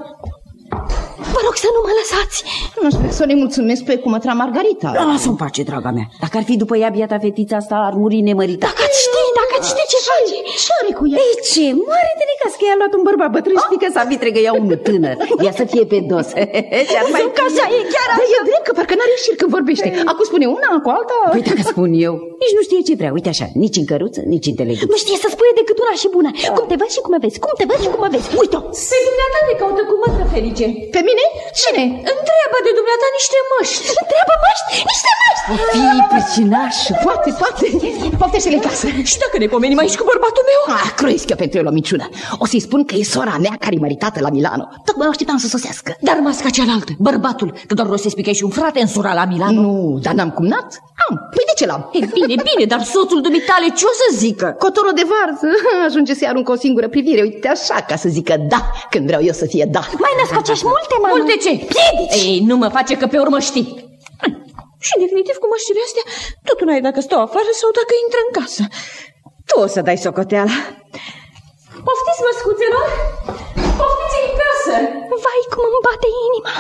Vă rog să nu mă lăsați.
Nu știu să ne mulțumesc pe cumătra Margarita.
Lasă-mi pace, draga mea. Dacă ar fi după ea, biata fetița asta ar muri nemărită.
Dacă îți știi ce face.
Ce are cu ea?
Ei, ce? Mare de necas că i-a luat un bărbat bătrân și că s-a vitregă ea unul tânăr. Ea să fie pe dos.
Zic că așa e chiar așa.
E drept că parcă n-are șir când vorbește. Acum spune una, cu alta.
Păi dacă spun eu, nici nu știe ce vrea. Uite așa, nici în căruță, nici în telegât.
Nu știe să spune decât una și bună. Cum te văd și cum mă vezi, cum te văd și cum mă vezi. Uite-o.
Pe dumneata te caută cu mătră Felice.
Pe mine? Cine?
Întreabă de dumneata niște măști.
Întreabă măști? Niște măști.
O fi pricinașul.
Poate. Poftește-le în casă.
Și dacă ne pomenim aici cu bărbatul meu?
Croiesc eu pentru el o minciună. O să-i spun că e sora mea care e măritată la Milano. Tocmai o așteptam să sosească.
Dar masca cealaltă, bărbatul, că doar rostesc că e și un frate însura la Milano.
Nu, dar n-am cumnat? Am. Păi de ce l-am?
E bine, dar soțul dumitale ce o să zică?
Cotorul de varză. Ajunge să-i aruncă o singură privire. Uite așa, ca să zică da, când vreau eu să fie da.
Mai născocești multe, mamă.
Multe ce?
Piedici.
Ei, nu mă face că pe urmă știi. Și definitiv cu măștile astea, totul nu e dacă stau afară sau dacă intră în casă. Tu o să dai socoteala. Poftiți, măscuțelor! Poftiți în casă!
Vai, cum îmi bate inima!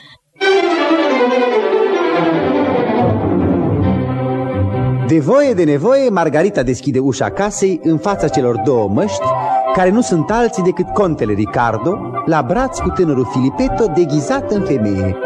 De voie de nevoie, Margarita deschide ușa casei în fața celor două măști, care nu sunt alții decât contele Ricardo, la braț cu tânărul Filipetto, deghizat în femeie.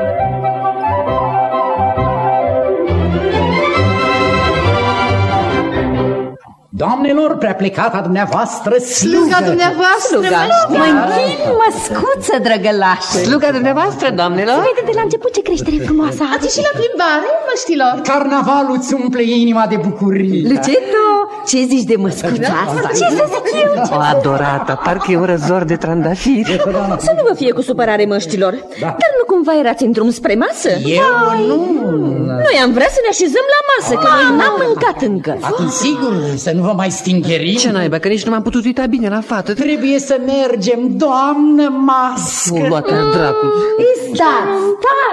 Doamnelor, prea plecata dumneavoastră,
sluga dumneavoastră,
mă închin, măscuță, drăgălașă.
Sluga dumneavoastră, doamnelor.
Se vede de la început ce creștere frumoasă.
Ați ieșit la plimbare, măștilor?
Carnavalul îți umple inima de bucurie.
Luceto, ce zici de măscuța asta?
Ce să zic eu?
O adorată, parcă e un răzor de trandafiri.
Să nu vă fie cu supărare, măștilor. Dar nu cumva erați în drum spre masă? Noi am vrea să ne așezăm la masă, că noi n-am mâncat încă.
Atunci sigur să nu vă mai stingherim.
Ce naiba, că nici nu m-am putut uita bine la fată.
Trebuie să mergem, doamnă mască.
O luat al dracului.
Stați,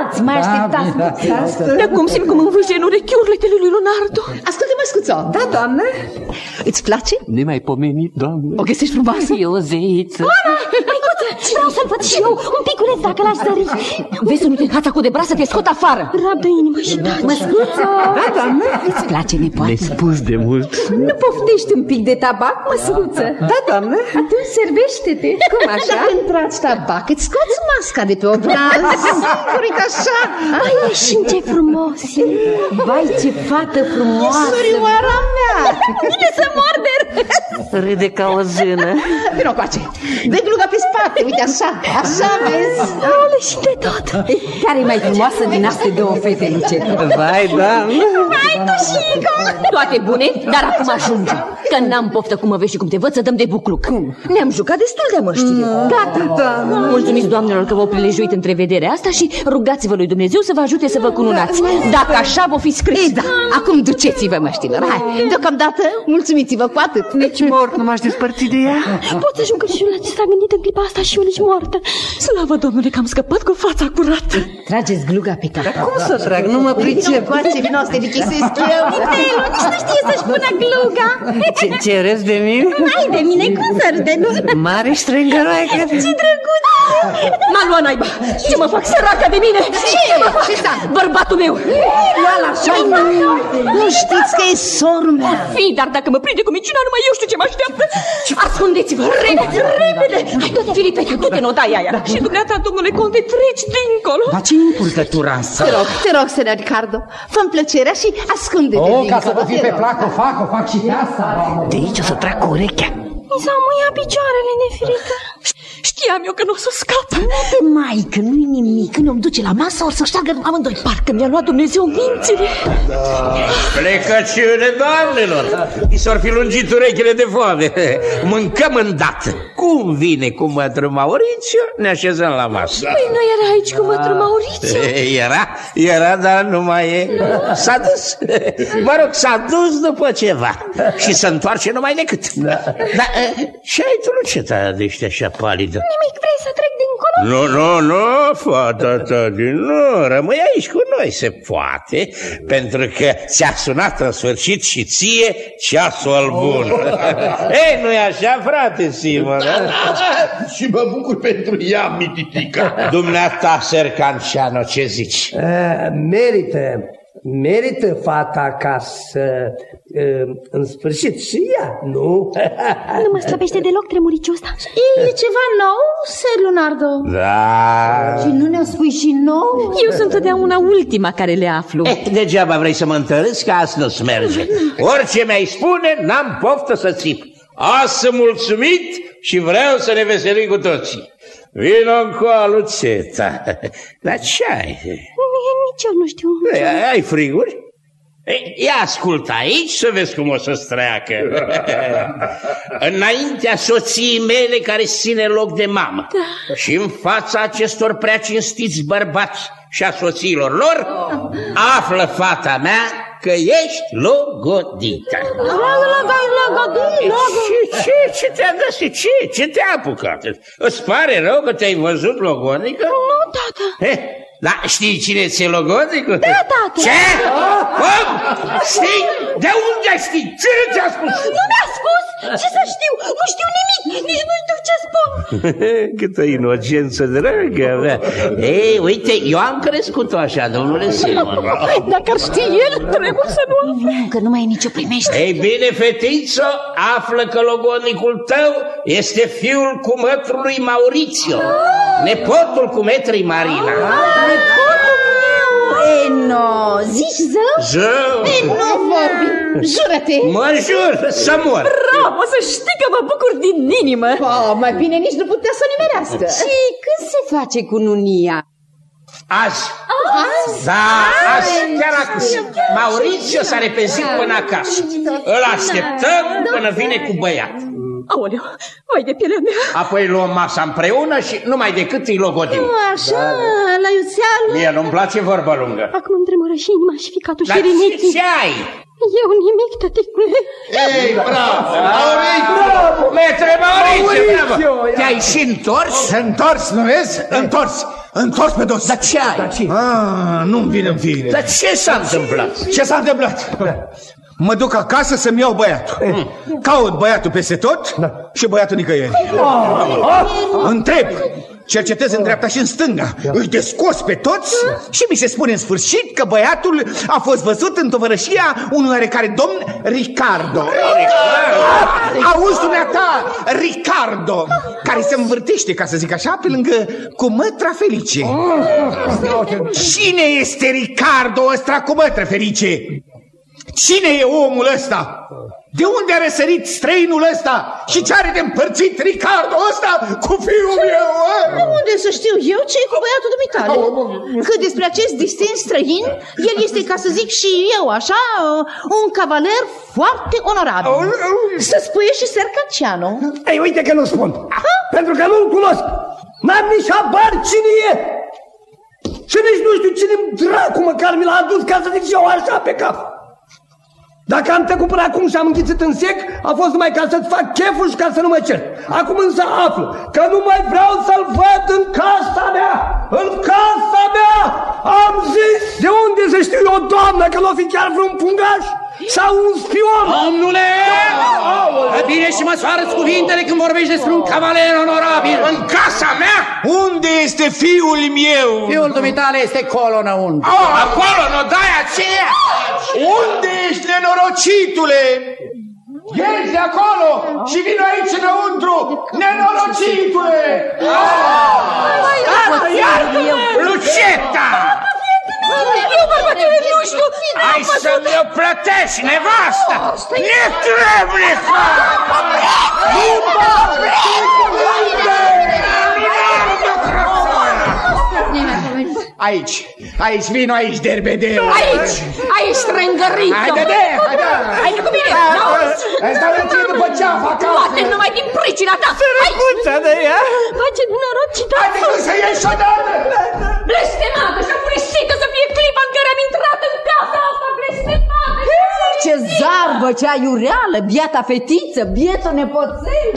Stați, mai așteptați.
De acum simt cum învârge în urechi urletele lui Leonardo.
Ascultă-mă, Scuțo.
Da, doamnă.
Îți place?
Nemaipomenit, doamnă.
O găsești frumoasă?
E o zeiță.
Ana, măicuță, vreau să-l văd și eu, un piculeț dacă l-aș sări.
Vezi să nu te încați acum de braț să te scot afară.
Rabdă inima și taci.
Măscuțo.
Da, doamnă.
Îți place, nepoate?
Le-ai spus de mult.
Nu poftești un pic de tabac, măscuță? Da, doamnă.
Atunci servește-te.
Cum așa?
Dacă îmi tragi tabac, îți scoți masca de pe obraz. Singuric așa.
Vai, și ce frumos.
Vai, ce fată frumoasă.
Surioara mea.
Bine să morder.
Râde ca o zână.
Vino coace. Dă gluga pe spate, uite așa. Așa, vezi?
Ale și de tot.
Care e mai frumoasă din astea două fete, Luce?
Vai, doamnă.
Hai tu și
Toate bune, dar acum ajunge. Că n-am poftă cum mă vezi și cum te văd să dăm de bucluc. Ne-am jucat destul de măștire.
Gata, doamnă.
Mulțumiți doamnelor că v-au prilejuit întrevederea asta și rugați-vă lui Dumnezeu să vă ajute să vă cununați. Dacă așa vă fi scris.
Ei, da, acum duceți-vă, măștilor. Hai, deocamdată, mulțumiți-vă cu atât.
Nici mort nu m-aș despărți de ea.
Pot să ajung și eu la ce s-a gândit în clipa asta și eu nici moartă. Slavă Domnule că am scăpat cu fața curată.
Trageți gluga pe cap.
Cum să trag? Nu mă pricep.
Coace, vino să te vichisesc eu.
Vitelu, nu știe să-și pună gluga.
Ce râzi de mine?
Hai de mine, cum să râde, nu?
Mare strângăroaică.
Ce drăguț.
M-a luat naiba. Ce mă fac săraca de mine? Ce mă fac? Bărbatul meu.
Ia-l așa, nu știți că e sorul meu.
Fi, dar dacă mă prinde cu minciuna, numai eu știu ce mă așteaptă. Ascundeți-vă, repede, repede. Hai, Filipe, du-te în odaia aia. Și dumneata, domnule conte, treci dincolo.
Dar ce impurtătura asta?
Te rog, senor Ricardo, fă-mi plăcerea și ascunde-te dincolo.
Ca să vă fie pe plac, o fac și pe asta.
De aici o să trag cu urechea.
Mi s-au muiat picioarele, nefirită.
Știam eu că nu o să scap.
De mai, că nu-i nimic. Când o-mi duce la masă, or să șteargă amândoi.
Parcă mi-a luat Dumnezeu mințile.
Plecăciune, doamnelor! I s-or fi lungit urechile de foame. Mâncăm îndată. Cum vine cu mătru Maurițiu, ne așezăm la masă.
Păi nu era aici cu mătru Maurițiu?
Era, dar nu mai e. S-a dus. Mă rog, s-a dus după ceva. Și se întoarce numai decât. Dar ce ai tu, Luceta, de ești așa palidă?
Nimic, vrei să trec dincolo?
Nu, fata ta, nu, rămâi aici cu noi, se poate, pentru că ți-a sunat în sfârșit și ție ceasul bun. Ei, nu-i așa, frate Simon?
Și mă bucur pentru ea, mititica.
Dumneata, Sercanceanu, ce zici?
Merită fata ca să, în sfârșit, și ea, nu?
Nu mă slăbește deloc tremuriciul ăsta.
E ceva nou, Ser Leonardo?
Da.
Și nu ne-o spui și nou?
Eu sunt totdeauna ultima care le aflu.
Degeaba vrei să mă întărâți, că asta nu-ți merge. Orice mi-ai spune, n-am poftă să țip. Azi sunt mulțumit și vreau să ne veselim cu toții. Vino cu Luceta. Dar ce ai?
Nici eu nu știu.
Ai friguri? Ia ascultă aici să vezi cum o să-ți treacă. Înaintea soției mele care ține loc de mamă, și în fața acestor prea cinstiți bărbați și a soțiilor lor, află fata mea că ești logodită. Ce te-a găsit? Ce te-a apucat? Îți pare rău că te-ai văzut logodică?
Nu, tată.
Da, știi cine ți-e logodnicul?
Da, tată.
Ce? Cum? Știi? De unde știi? Cine ți-a spus?
Nu mi-a spus! Ce să știu? Nu știu nimic! Nici nu știu ce spun!
Câtă inocență dragă mea! Ei, uite, eu am crescut-o așa, domnule Simon.
Dacă ar ști el, trebuie să nu afle.
Că nu mai e nicio primește.
Ei bine, fetiță, află că logodnicul tău este fiul cumătrului Maurițiu, nepotul cumetrei Marina.
Ei, no, zici zău?
Zău?
Ei, nu vorbi, jură-te.
Mă jur, să mor.
Bravo, să știi că mă bucur din inimă.
Mai bine nici nu putea să o nimerească.
Și când se face cununia?
Azi. Da, azi, chiar acum. Maurițiu s-a repezit până acasă. Îl așteptăm până vine cu băiat.
Aoleu, vai de pielea mea.
Apoi luăm masa împreună și numai decât îi logodim.
Așa, la iuțeală.
Mie nu-mi place vorba lungă.
Acum îmi tremură și inima și ficatul și
Dar
rinichii.
ce ai?
Eu nimic, tăticule.
Ei, bravo! Maurițiu!
Metre Maurițiu, bravo! Te-ai și întors?
Întors, nu vezi? Întors. întors pe dos.
Dar ce ai?
Nu-mi vine în fire.
Dar ce s-a întâmplat?
Ce s-a întâmplat? Mă duc acasă să-mi iau băiatul. Caut băiatul peste tot și băiatul nicăieri. Întreb, cercetez în dreapta și în stânga, îi descos pe toți și mi se spune în sfârșit că băiatul a fost văzut în tovărășia unui oarecare domn Ricardo. Auzi dumneata, Ricardo, care se învârtește, ca să zic așa, pe lângă cumătra Felice. Cine este Ricardo ăsta cumătra Felice? Cine e omul ăsta? De unde a răsărit străinul ăsta? Și ce are de împărțit Ricardo ăsta cu fiul meu?
Unde să știu eu ce-i cu băiatul dumitale? Că despre acest distins străin, el este, ca să zic și eu așa, un cavaler foarte onorabil. Să spui și Sercaciano.
Ei, uite că nu spun. Pentru că nu-l cunosc. N-am nici habar cine e. Și nici nu știu cine dracu măcar mi l-a adus, ca să zic eu așa pe cap. Dacă am tăcut până acum și am înghițit în sec, a fost numai ca să-ți fac cheful și ca să nu mă cer. Acum însă aflu că nu mai vreau să-l văd în casa mea! În casa mea! Am zis! De unde să știu eu, doamnă, că l-o fi chiar vreun pungaș? Sau un spion?
Domnule! Bine și măsoară-ți cuvintele când vorbești despre un cavaler onorabil.
În casa mea? Unde este fiul meu?
Fiul dumitale este acolo înăuntru.
Acolo, nu dai aceea? Unde ești, nenorocitule? Ieși de acolo și vino aici înăuntru, nenorocitule! Luceta!
Eu, bărbatele, nu știu!
Hai să mi-o plătești, nevastă! Netrebnică!
Aici, vino aici, derbedeu!
Aici, strângăriță! Haide cu mine!
Îți dau eu ție după ceafa acasă!
Poate numai din pricina ta!
Sărăcuța de ea!
Face norocita!
Haide să ieși odată!
Blestemată și apurisită să fie clipa în care am intrat în casa asta! Blestemată!
Ce zarbă, ce aiureală, biata fetiță, bietul nepoțel!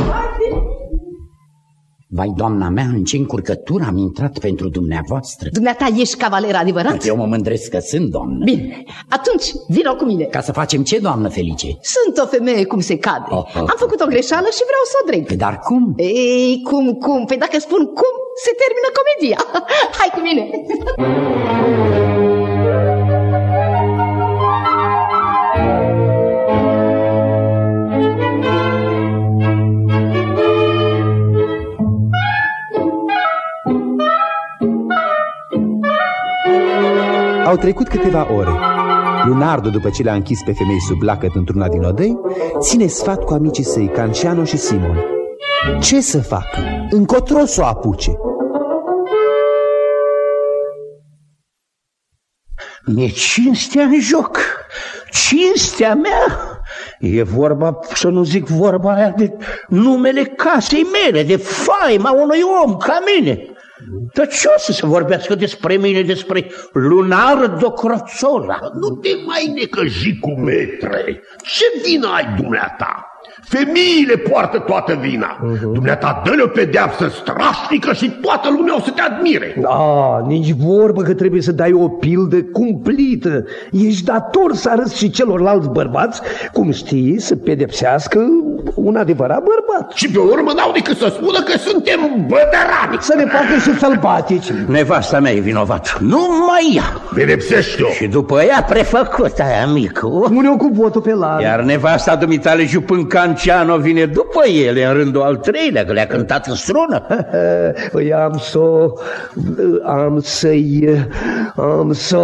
Vai, doamna mea, în ce încurcătură am intrat pentru dumneavoastră?
Dumneata ești cavaler adevărat?
Eu mă mândresc că sunt, doamnă.
Bine, atunci vino cu mine.
Ca să facem ce, doamnă Felice?
Sunt o femeie cum se cade. Am făcut o greșeală și vreau să o dreg.
Dar cum?
Ei, cum? Păi dacă spun cum, se termină comedia. Hai cu mine.
Au trecut câteva ore. Lunardo, după ce le-a închis pe femei sub lacăt într-una din odăi, ține sfat cu amicii săi, Canciano și Simon. Ce să facă? Încotro s-o apuce?
Mi-e cinstea în joc. Cinstea mea. E vorba, să nu zic vorba aia, de numele casei mele, de faima unui om ca mine. Dar ce o să se vorbească despre mine, despre Lunardo Crozzola?
Nu te mai necăji cu metre. Ce vină ai dumneata? Femeile poartă toată vina. Dumneata, dă-le o pedeapsă strașnică și toată lumea o să te admire.
Da, nici vorbă că trebuie să dai o pildă cumplită. Ești dator să arăți și celorlalți bărbați, cum știi, să pedepsească un adevărat bărbat.
Și pe urmă n-au decât să spună că suntem bădărani.
Să ne facă și sălbatici.
Nevasta mea e vinovat. Numai ea.
Pedepsește-o.
Și după ea prefăcută aia mică.
Pune-o cu botul pe lar.
Iar nevasta dumitale jupând Canciano vine după ele în rândul al treilea, că le-a cântat în strună.
Păi am să...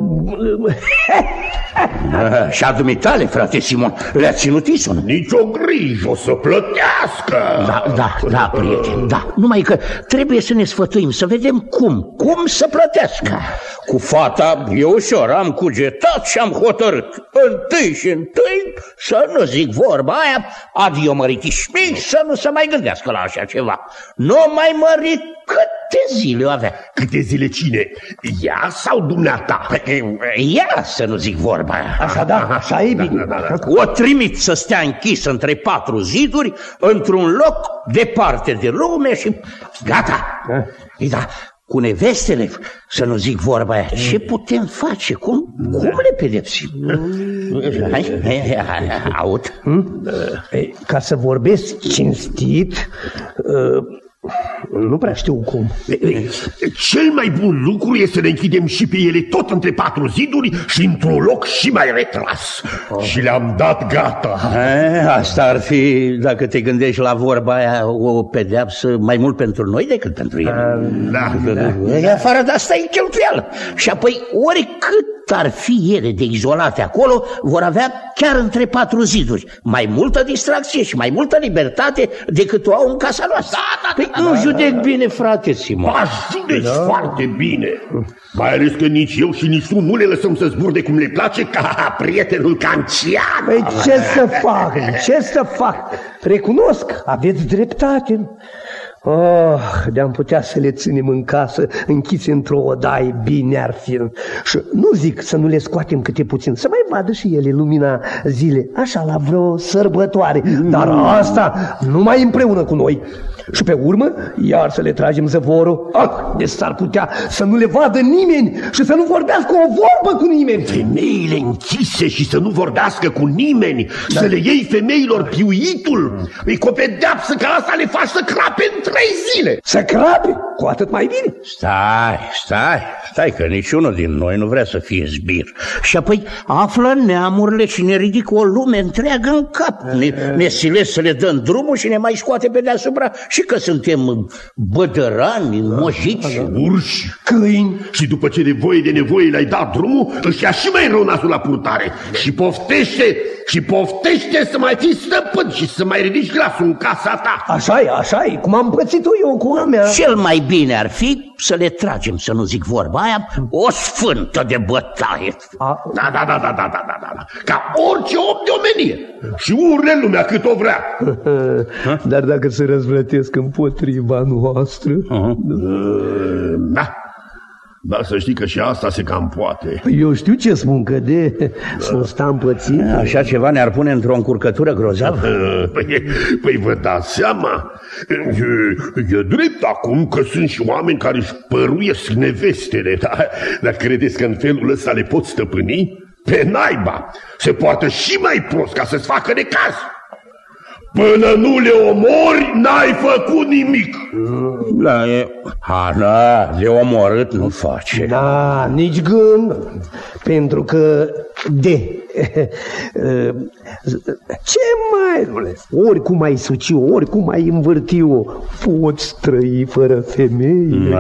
Și a dumitale, frate Simon, le-a ținut isonă.
Nici o grijă, o să plătească.
Da, prieten, da. Numai că trebuie să ne sfătuim, să vedem cum să plătească. Cu fata e ușor, am cugetat și am hotărât. Întâi să nu zic vorba aia, adio măritișmii, să nu se mai gândească la așa ceva. Nu mai mărit, câte zile o avea?
Câte zile cine? Ea sau dumneata?
Ea, să nu zic vorba aia.
Așa, da, așa e bine.
O trimit să stea închis între 4 ziduri, într-un loc departe de lume și gata. Da, cu nevestele, să nu zic vorba aia. Ce putem face? Cum le pedepsim? Aud?
Ca să vorbesc cinstit, nu prea știu cum.
Cel mai bun lucru este să le închidem și pe ele tot între 4 ziduri și într-un loc și mai retras. Și le-am dat gata.
Asta ar fi, dacă te gândești la vorba aia, o pedeapsă mai mult pentru noi decât pentru ele. Afară de asta e cheltuială. Și apoi, oricât ar fi ele de izolate acolo, vor avea chiar între 4 ziduri mai multă distracție și mai multă libertate decât o au în casa noastră. Nu judec bine, frate Simon.
Judeci foarte bine. Mai ales că nici eu și nici tu nu le lăsăm să zburde cum le place ca prietenul Cancian.
Păi ce să fac? Ce să fac? Recunosc, aveți dreptate. De-am putea să le ținem în casă, închise într-o odaie, bine ar fi. Și nu zic să nu le scoatem câte puțin, să mai vadă și ele lumina zilei, așa la vreo sărbătoare. Dar asta numai împreună cu noi. Și pe urmă, iar să le tragem zăvorul. Deci s-ar putea să nu le vadă nimeni și să nu vorbească o vorbă cu nimeni.
Femeile închise și să nu vorbească cu nimeni, să le iei femeilor piuitul. E cu o pedeapsă că asta le faci să crape în 3 zile.
Să crape? Cu atât mai bine.
Stai că niciunul din noi nu vrea să fie zbir. Și apoi află neamurile și ne ridică o lume întreagă în cap. Ne silesc să le dăm drumul și ne mai scoate pe deasupra și că suntem bădărani, mojiți,
urși, câini. Și după ce de nevoie le-ai dat drumul, își ia și mai rău nasul la purtare. Și poftește să mai fii stăpân și să mai ridici glasul în casa ta.
Așa e, cum am pățit-o eu cu a mea.
Cel mai bine ar fi să le tragem, să nu zic vorba aia, o sfântă de bătaie.
Da. Ca orice om de omenie. Și urle lumea cât o vrea.
Dar dacă se răzvrătesc împotriva noastră...
Dar să știi că și asta se cam poate.
Eu știu ce spun, că sunt stampățit.
Așa ceva ne-ar pune într-o încurcătură grozavă.
Păi vă dați seama. E drept acum că sunt și oameni care își păruiesc nevestele. Dar credeți că în felul ăsta le pot stăpâni? Pe naiba. Se poartă și mai prost ca să-ți facă necaz. Până nu le omori, n-ai făcut nimic.
De omorât nu face.
Da, nici gând. Pentru că ce mai, oricum ai suci-o, oricum ai învârti-o, poți trăi fără femeie.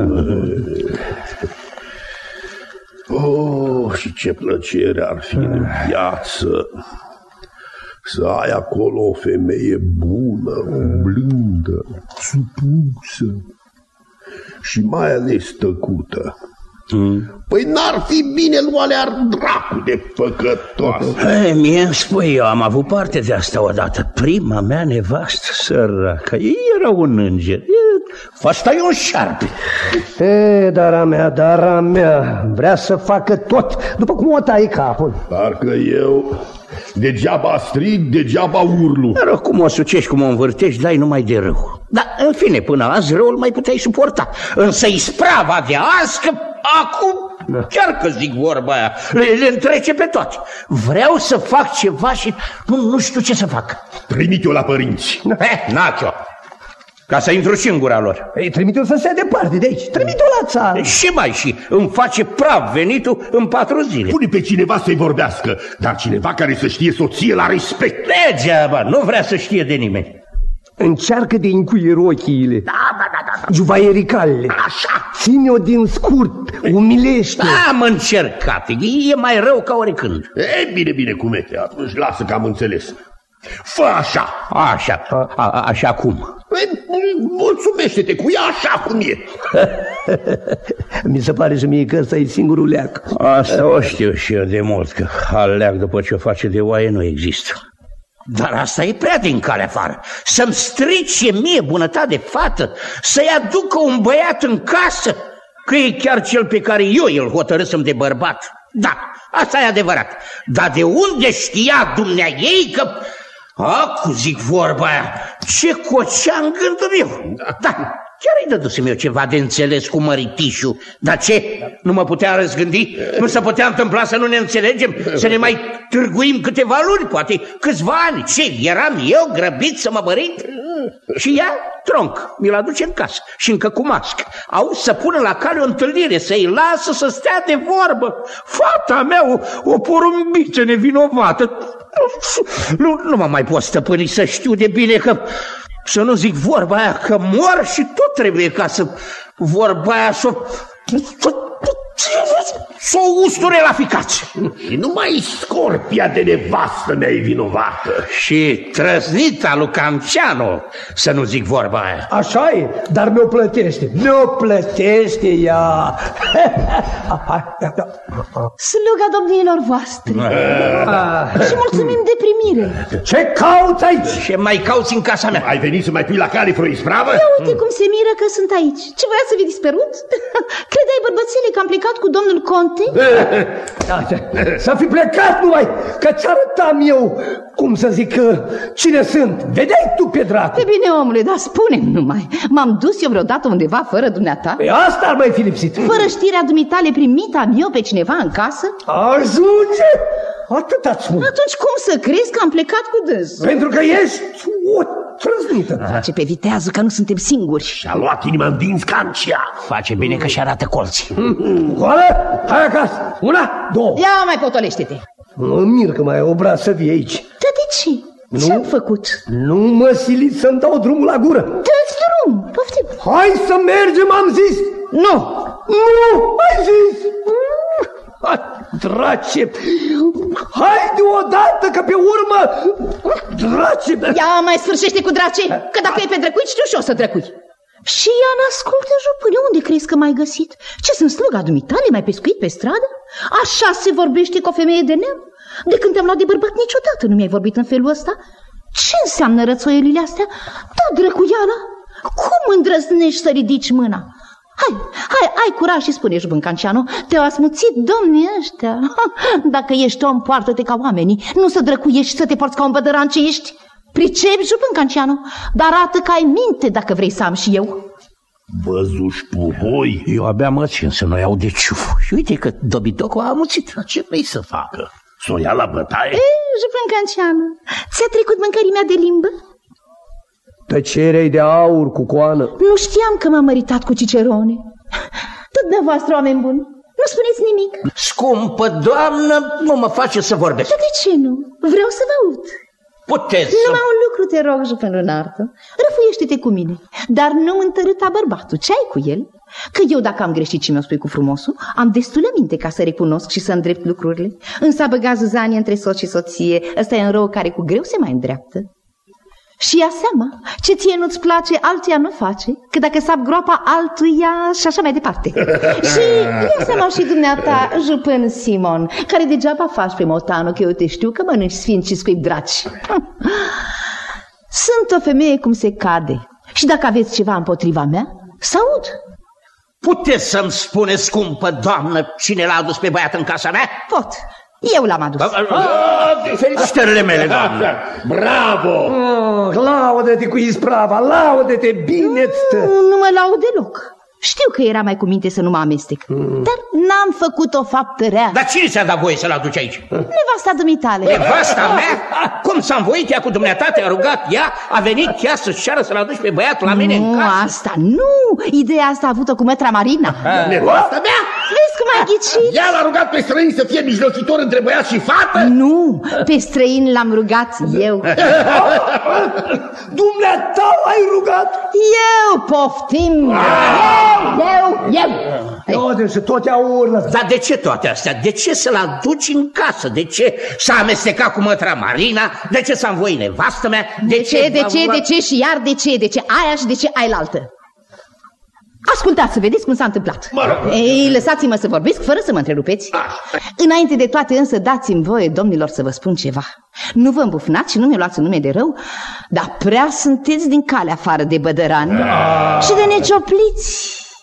Și ce plăcere ar fi în viață să ai acolo o femeie bună, blândă, supusă și mai ales tăcută. Păi n-ar fi bine lualea dracu de păcătoasă.
Mie îmi spui, eu am avut parte de asta odată. Prima mea nevastă, săracă, era un înger. Asta e un șarpe.
Dara mea, vrea să facă tot, după cum o tai capul.
Parcă eu degeaba strig, degeaba urlu.
Dar cum o sucești, cum o învârtești, dai numai de rău. Dar, în fine, până azi răul mai puteai suporta. Însă isprava de azi, că acum, chiar că zic vorba aia, le întrece pe toate. Vreau să fac ceva și nu știu ce să fac.
Trimite-o la părinți.
N-a-o. Ca să intru și în gura lor.
Trimite-o să se departe de aici. Trimite-o la țară.
Și îmi face praf venitul în 4 zile.
Pune pe cineva să-i vorbească, dar cineva care să știe soție la respect.
Degeaba, nu vrea să știe de nimeni.
Încearcă de încuier ochiile.
Da.
Juvaiericalele.
Așa.
Ține-o din scurt, umilește.
Am încercat, e mai rău ca oricând.
Bine, cumete, atunci lasă că am înțeles. Fă așa.
Așa cum?
Mulțumește-te cu ea așa cum e.
Mi se pare și mie că ăsta e singurul leac.
Asta o știu și eu de mult, că alt leac după ce o face de oaie nu există. Dar asta e prea din cale afară. Să-mi strice mie bunătate de fată, să-i aducă un băiat în casă, că e chiar cel pe care eu îl hotărâsem de bărbat. Da, asta e adevărat. Dar de unde știa dumneaei că... Acu, zic vorba aia, ce cocea în gândul meu. Da, chiar îi dădusem eu ceva de înțeles cu măritișul. Dar ce? Nu mă putea răzgândi? Nu se putea întâmpla să nu ne înțelegem? Să ne mai târguim câteva luni, poate câțiva ani? Ce? Eram eu grăbit să mă mărit? Și ea, tronc, mi-l aduce în casă și încă cu mască. Auzi, să pună la cale o întâlnire, să-i lasă să stea de vorbă. Fata mea, o porumbiță nevinovată. Nu mă mai pot stăpâni, să știu de bine că... Să nu zic vorba aia că mor și tot trebuie ca să... Vorba aia s-o usture la ficați.
Și numai scorpia de nevastă mea e vinovată.
Și trăznita lui Canciano, să nu zic vorba aia.
Așa e, dar mi-o plătește. Mi-o plătește ea.
Sluga domniilor voastre. Și mulțumim de primire.
Ce cauți aici?
Ce mai cauți în casa mea?
Ai venit să mai pui la cale vreo ispravă?
Ia uite cum se miră că sunt aici. Ce voia să vi dispărut? Credeai, bărbățele, că am plecat cu domnul Conte?
Să fi plecat numai, că ți-arătam eu, cum să zic, cine sunt. Vedeai tu pe dracu.
E bine, omule, dar spune-mi numai, m-am dus eu vreodată undeva fără dumneata?
Păi asta ar mai fi lipsit.
Fără știrea dumitale primit am eu pe cineva în casă?
Ajunge! Atâta-ți spun.
Atunci cum să crezi că am plecat cu dânsul?
Pentru că ești o trăznită.
Face pe vitează că nu suntem singuri.
Și-a luat inima în dinți Cancia.
Face bine că și arată colții.
Goală? Hai acasă. Una, două.
Ia mai potolește-te.
Mă mir că mai ai obraz să vii aici.
Dar de ce? Ce-am făcut?
Nu mă siliți să-mi dau drumul la gură.
Dă-ți drum, poftim.
Hai să mergem, am zis.
Nu.
Nu, ai zis. Drace, hai deodată că pe urmă, drace.
Ia mai sfârșește cu drace, că dacă e pe drăcuit știu și o să drăcui. Și ea n-ascultă, jupâne, unde crezi că m-ai găsit? Ce, sunt sluga dumitale, mai pescuit pe stradă? Așa se vorbește cu o femeie de neam? De când te-am luat de bărbat niciodată nu mi-ai vorbit în felul ăsta? Ce înseamnă rățoielile astea? Da, drăcuiala, cum îndrăznești să ridici mâna? Hai, ai curaj și spune, jupân Canciano, te-au asmuțit domnii ăștia. Dacă ești om, poartă-te ca oamenii, nu să drăcuiești, să te porți ca un bădăran ce ești. Pricepi, jupân Canciano, dar arată că ai minte dacă vrei să am și eu.
Văzuși puhoi.
Eu abia mă țin să nu iau de ciuf. Și uite că dobitocul a amuțit.
Ce vrei să facă? Să o ia la bătaie?
Jupân Canciano, ți-a trecut mâncărimea de limbă?
Tăcerei de aur cu coană.
Nu știam că m-am măritat cu Cicerone. Tot dumneavoastră, oameni buni, nu spuneți nimic.
Scumpă doamnă, nu mă face să vorbesc.
Dar de ce nu? Vreau să vă aud.
Puteți
Numai un lucru te rog, jupân Lunardo. Răfuiește-te cu mine, dar nu întărâta bărbatul. Ce ai cu el? Că eu, dacă am greșit și mi-o spui cu frumosul, am destulă minte ca să recunosc și să îndrept lucrurile. Însă a băgat zuzanie între soț și soție. Ăsta e un rău care cu greu se mai îndreaptă. Și ia seama, ce ție nu-ți place, altuia nu face, că dacă sap groapa altuia și așa mai departe. Și ia seama și dumneata, jupân Simon, care degeaba faci pe motanul, că eu te știu că mănânci sfinți și scuip draci. Sunt o femeie cum se cade și dacă aveți ceva împotriva mea, să aud.
Puteți să-mi spuneți, scumpă doamnă, cine l-a adus pe băiat în casa mea?
Pot. Eu l-am adus.
Felicitările mele, doamnă.
Bravo!
Laudă-te cu isprava, laudă-te, bine-ți stă.
Nu mă laud deloc. Știu că era mai cu minte să nu mă amestec, dar n-am făcut o faptă rea.
Dar cine ți-a dat voie să-l aduci aici?
Nevasta dumitale.
Nevasta mea? Cum s-a învoit ea cu dumneata, te-a rugat ea? A venit chiar să-și ceară să-l aduci pe băiatul la mine în casă?
Nu, asta nu. Ideea asta a avut-o cu mătra Marina.
Nevasta mea?
Vezi cum ai ghicit?
Ea l-a rugat pe străin să fie mijlocitor între băiat și fată?
Nu, pe străin l-am rugat eu.
Dumneata l-ai rugat?
Eu, poftim. Eu.
Și tot ea urlă.
Dar de ce toate astea? De ce să-l aduci în casă? De ce s-a amestecat cu mătra Marina? De ce s-a învoit nevastă mea?
De ce și iar de ce? De ce aia și de ce ailaltă? Ascultați să vedeți cum s-a întâmplat. Ei, lăsați-mă să vorbesc fără să mă întrerupeți. Înainte de toate însă dați-mi voie, domnilor, să vă spun ceva. Nu vă îmbufnați și nu mi luați un nume de rău, dar prea sunteți din calea afară de bădărani și de neciopliți.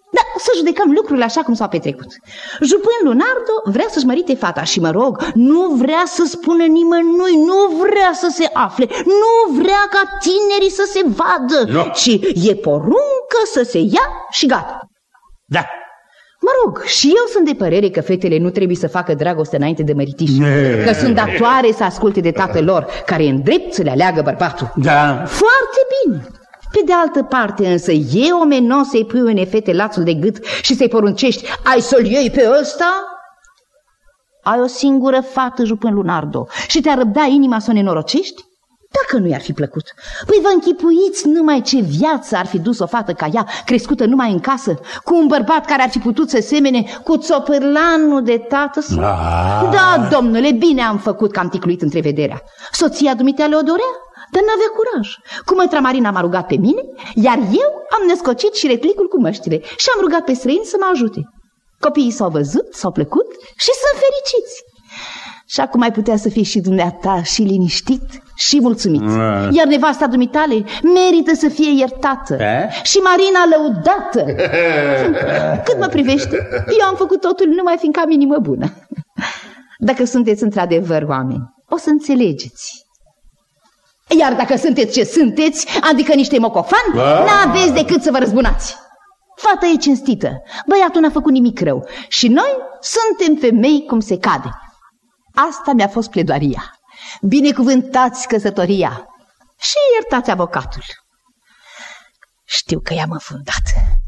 Da, să judecăm lucrurile așa cum s-au petrecut. Jupân Lunardo vrea să-și mărite fata și, mă rog, nu vrea să spună nimănui, nu vrea să se afle, nu vrea ca tinerii să se vadă, ci e poruncă să se ia și gata.
Da.
Mă rog, și eu sunt de părere că fetele nu trebuie să facă dragoste înainte de măritiș, că sunt datoare să asculte de tatăl lor, care e în drept să le aleagă bărbatul.
Da.
Foarte bine. Pe de altă parte însă e omenos să-i pui unei fete lațul de gât și să-i poruncești: ai să-l iei pe ăsta? Ai o singură fată, Jupân Lunardo, și te-ar răbda inima să o nenorocești? Dacă nu i-ar fi plăcut. Păi vă închipuiți numai ce viață ar fi dus o fată ca ea, crescută numai în casă, cu un bărbat care ar fi putut să semene cu țopârlanul de tată său. Da, domnule, bine am făcut că am ticluit întrevederea. Soția dumitale o dorea, dar n-avea curaj. Cu mătra Marina m-a rugat pe mine, iar eu am născocit și reclicul cu măștile și am rugat pe străini să mă ajute. Copiii s-au văzut, s-au plăcut și sunt fericiți. Și acum ai putea să fii și dumneata și liniștit și mulțumit. Iar nevasta dumitale merită să fie iertată și Marina lăudată. Cât mă privește, eu am făcut totul numai fiindcă am inimă bună. Dacă sunteți într-adevăr oameni, o să înțelegeți. Iar dacă sunteți ce sunteți, adică niște mocofani, n-aveți decât să vă răzbunați. Fata e cinstită, băiatul n-a făcut nimic rău și noi suntem femei cum se cade. Asta mi-a fost pledoaria. Binecuvântați căsătoria și iertați avocatul. Știu că i-am înfundat.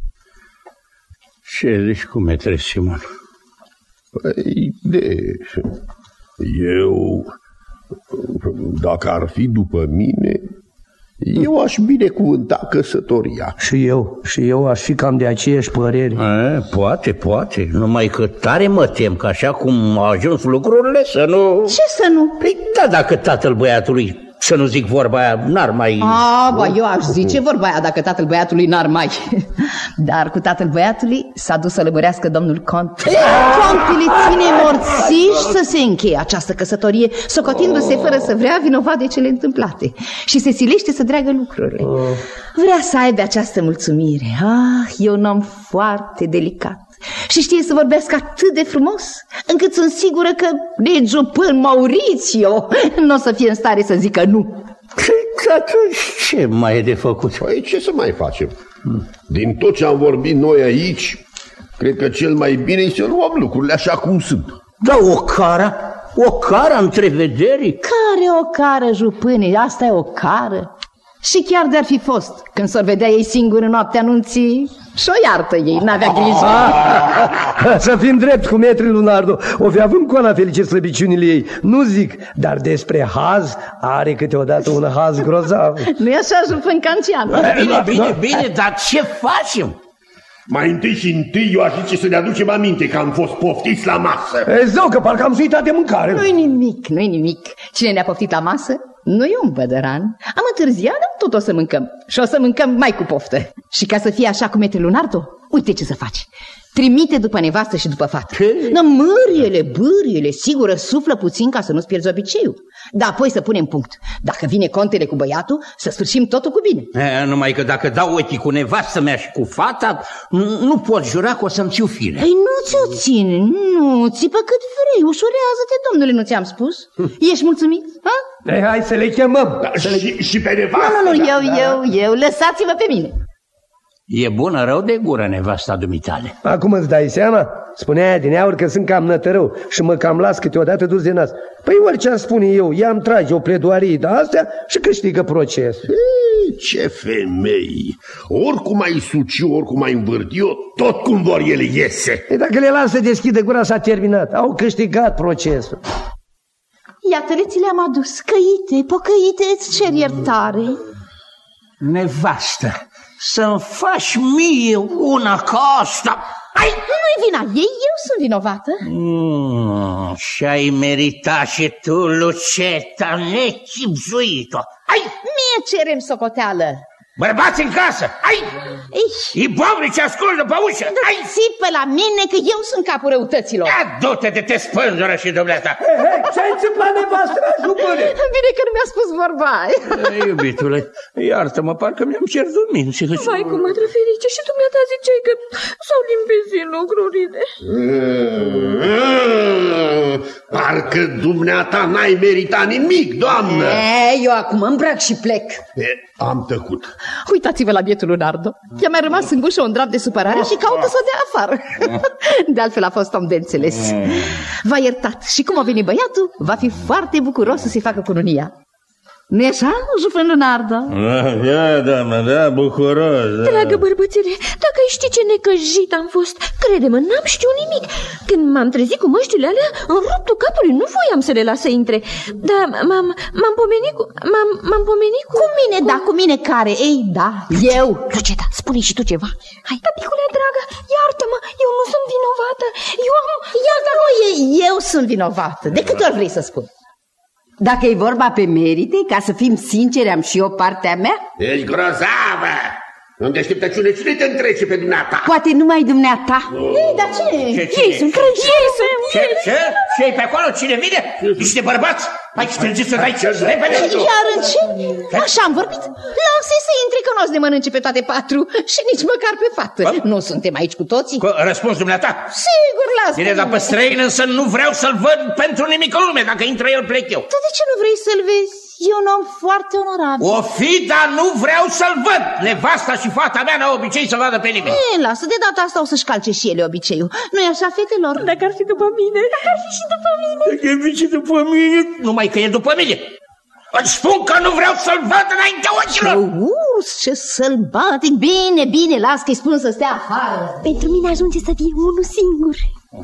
Ce zici cu metre Simon? Păi, eu, dacă ar fi după mine, eu aș binecuvânta căsătoria.
Și eu aș fi cam de aceeași părere.
Poate, numai că tare mă tem că așa cum au ajuns lucrurile să nu...
Ce să nu?
Păi da, dacă tatăl băiatului, să nu zic vorba aia, n-ar mai...
Eu aș zice vorba aia dacă tatăl băiatului n-ar mai... Dar cu tatăl băiatului s-a dus să lămurească domnul cont. Contul îi ține morțiși să se încheie această căsătorie, socotindu-se fără să vrea vinovat de cele întâmplate. Și se silește să dreagă lucrurile. Vrea să aibă această mulțumire. E un om foarte delicat și știe să vorbească atât de frumos, încât sunt sigură că de Jupân Maurițio nu o să fie în stare să zică nu.
Atunci ce mai e de făcut?
Păi ce să mai facem? Din tot ce am vorbit noi aici, cred că cel mai bine e să luăm lucrurile așa cum sunt.
Da, o cară întrevederii?
Care o cară, Jupâne? Asta e o cară. Și chiar de-ar fi fost, când s-or vedea ei singuri în noaptea anunții, și-o iartă ei, n-avea grijă.
Să fim drept cu metri Lunardo, o fi având coana felice slăbiciunile ei, nu zic, dar despre haz are câteodată un haz grozav.
Nu-i așa, Jupân Cancian?
Bine, dar ce facem?
Mai întâi și întâi eu aș zice să ne aducem aminte că am fost poftiți la masă.
Zău, că parcă am uitat de mâncare.
Nu-i nimic. Cine ne-a poftit la masă? Nu e un bădăran. Am întârziat, dar tot o să mâncăm. Și o să mâncăm mai cu poftă. Și ca să fie așa cu metri Lunardo, uite ce să faci. Trimite după nevastă și după fată. Bâriele, sigur, suflă puțin ca să nu-ți pierzi obiceiul. Dar apoi să punem punct. Dacă vine contele cu băiatul, să sfârșim totul cu bine.
Numai că dacă dau ochii cu nevastă mea și cu fata, nu pot jura că o să-mi țiu fire.
Ei, nu ți-o ține, nu, țipă cât vrei, ușurează-te, domnule, nu ți-am spus? Ești mulțumit?
Hai să le chemăm.
Și pe nevastă?
Nu, eu, lăsați-vă pe mine.
E bună rău de gură nevasta dumitale.
Acum îți dai seama? Spunea din aur că sunt cam nătărău și mă cam las câteodată dus de nas. Păi orice am spune eu, ea îmi trage o pledoarie de astea și câștigă procesul.
Ce femei! Oricum ai suci, oricum ai învârti-o, tot cum vor ele iese.
Dacă le las să deschidă gura, s-a terminat. Au câștigat procesul.
Iată-le, ți le-am adus, pocăite, îți cer iertare.
Nevastă, să-mi faci mie una ca asta.
Nu-i vina ei, eu sunt vinovată.
Și-ai meritat și tu, Luceta, nechipzuit-o.
Mie cerem socoteală.
Bărbați în casă, hai! E bobrici, ascultă pe ușă, hai!
Țipă la mine că eu sunt capul răutăților.
Ia, du-te de te spânzură și dumneata.
Ce-ai țiplat nevastă, jupâne?
Bine că nu mi-a spus vorba aia.
Iubitule, iartă-mă, parcă mi-am pierdut mințile.
Vai, cum mă Ferice, și dumneata ziceai că s-au limpezit lucrurile.
Parcă dumneata n-ai meritat nimic, doamnă.
Eu acum îmbrac și plec.
Am tăcut.
Uitați-vă la bietul Leonardo. I-a mai rămas în gușă un drap de supărare și caută să o dea afară. De altfel a fost om de înțeles. V-a iertat și cum a venit băiatul, va fi foarte bucuros să se facă cununia. Nu-i așa, jupân Leonardo?
Da, doamnă, da, bucuros. Da.
Dragă bărbățele, dacă ai ști ce necăjit am fost, crede-mă, n-am știut nimic. Când m-am trezit cu măștile alea, în ruptul capului nu voiam să le las să intre. Dar m-am pomenit cu...
Cu mine, da, cu mine care? Ei, da, eu.
Luceta, spune și tu ceva. Hai.
Tăticule dragă, iartă-mă, eu nu sunt vinovată.
Eu sunt vinovată. De câte ori vrei să spun?
Dacă e vorba pe merite, ca să fim sinceri, am și eu partea mea?
Ești grozavă! În deșteptăciune, cine te întrece pe dumneata?
Poate numai dumneata.
Ei, dar cine?
Ei sunt crezi.
Ce e pe acolo? Cine vine? Niște bărbați? Hai, strângeți-o de aici, repede!
Iar în ce? Așa am vorbit? Lasă-i să intre, că nu o să ne mănânce pe toate patru și nici măcar pe fată. Nu suntem aici cu toții?
Răspuns dumneata?
Sigur, lasă.
Bine, dar pe străin însă nu vreau să-l văd pentru nimic în lume. Dacă intră el, plec eu.
Dar de ce nu vrei să-l vezi? E un om foarte onorabil.
O fi, dar nu vreau să-l văd. Nevasta și fata mea n-au obicei să vadă pe nimeni.
Lasă, de data asta o să-și calce și ele obiceiul. Nu-i așa, fetelor?
Dacă ar fi după mine.
Dacă ar fi și după mine.
Dacă ar fi și după mine. Numai că e după mine. Îți spun că nu vreau să-l văd înaintea ochilor.
Ce sălbatic. Bine, bine, las că-i spun să stea afară.
Pentru mine ajunge să fie unul singur.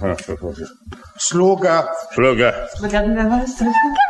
Sluga.
Sluga
dumneavoastră.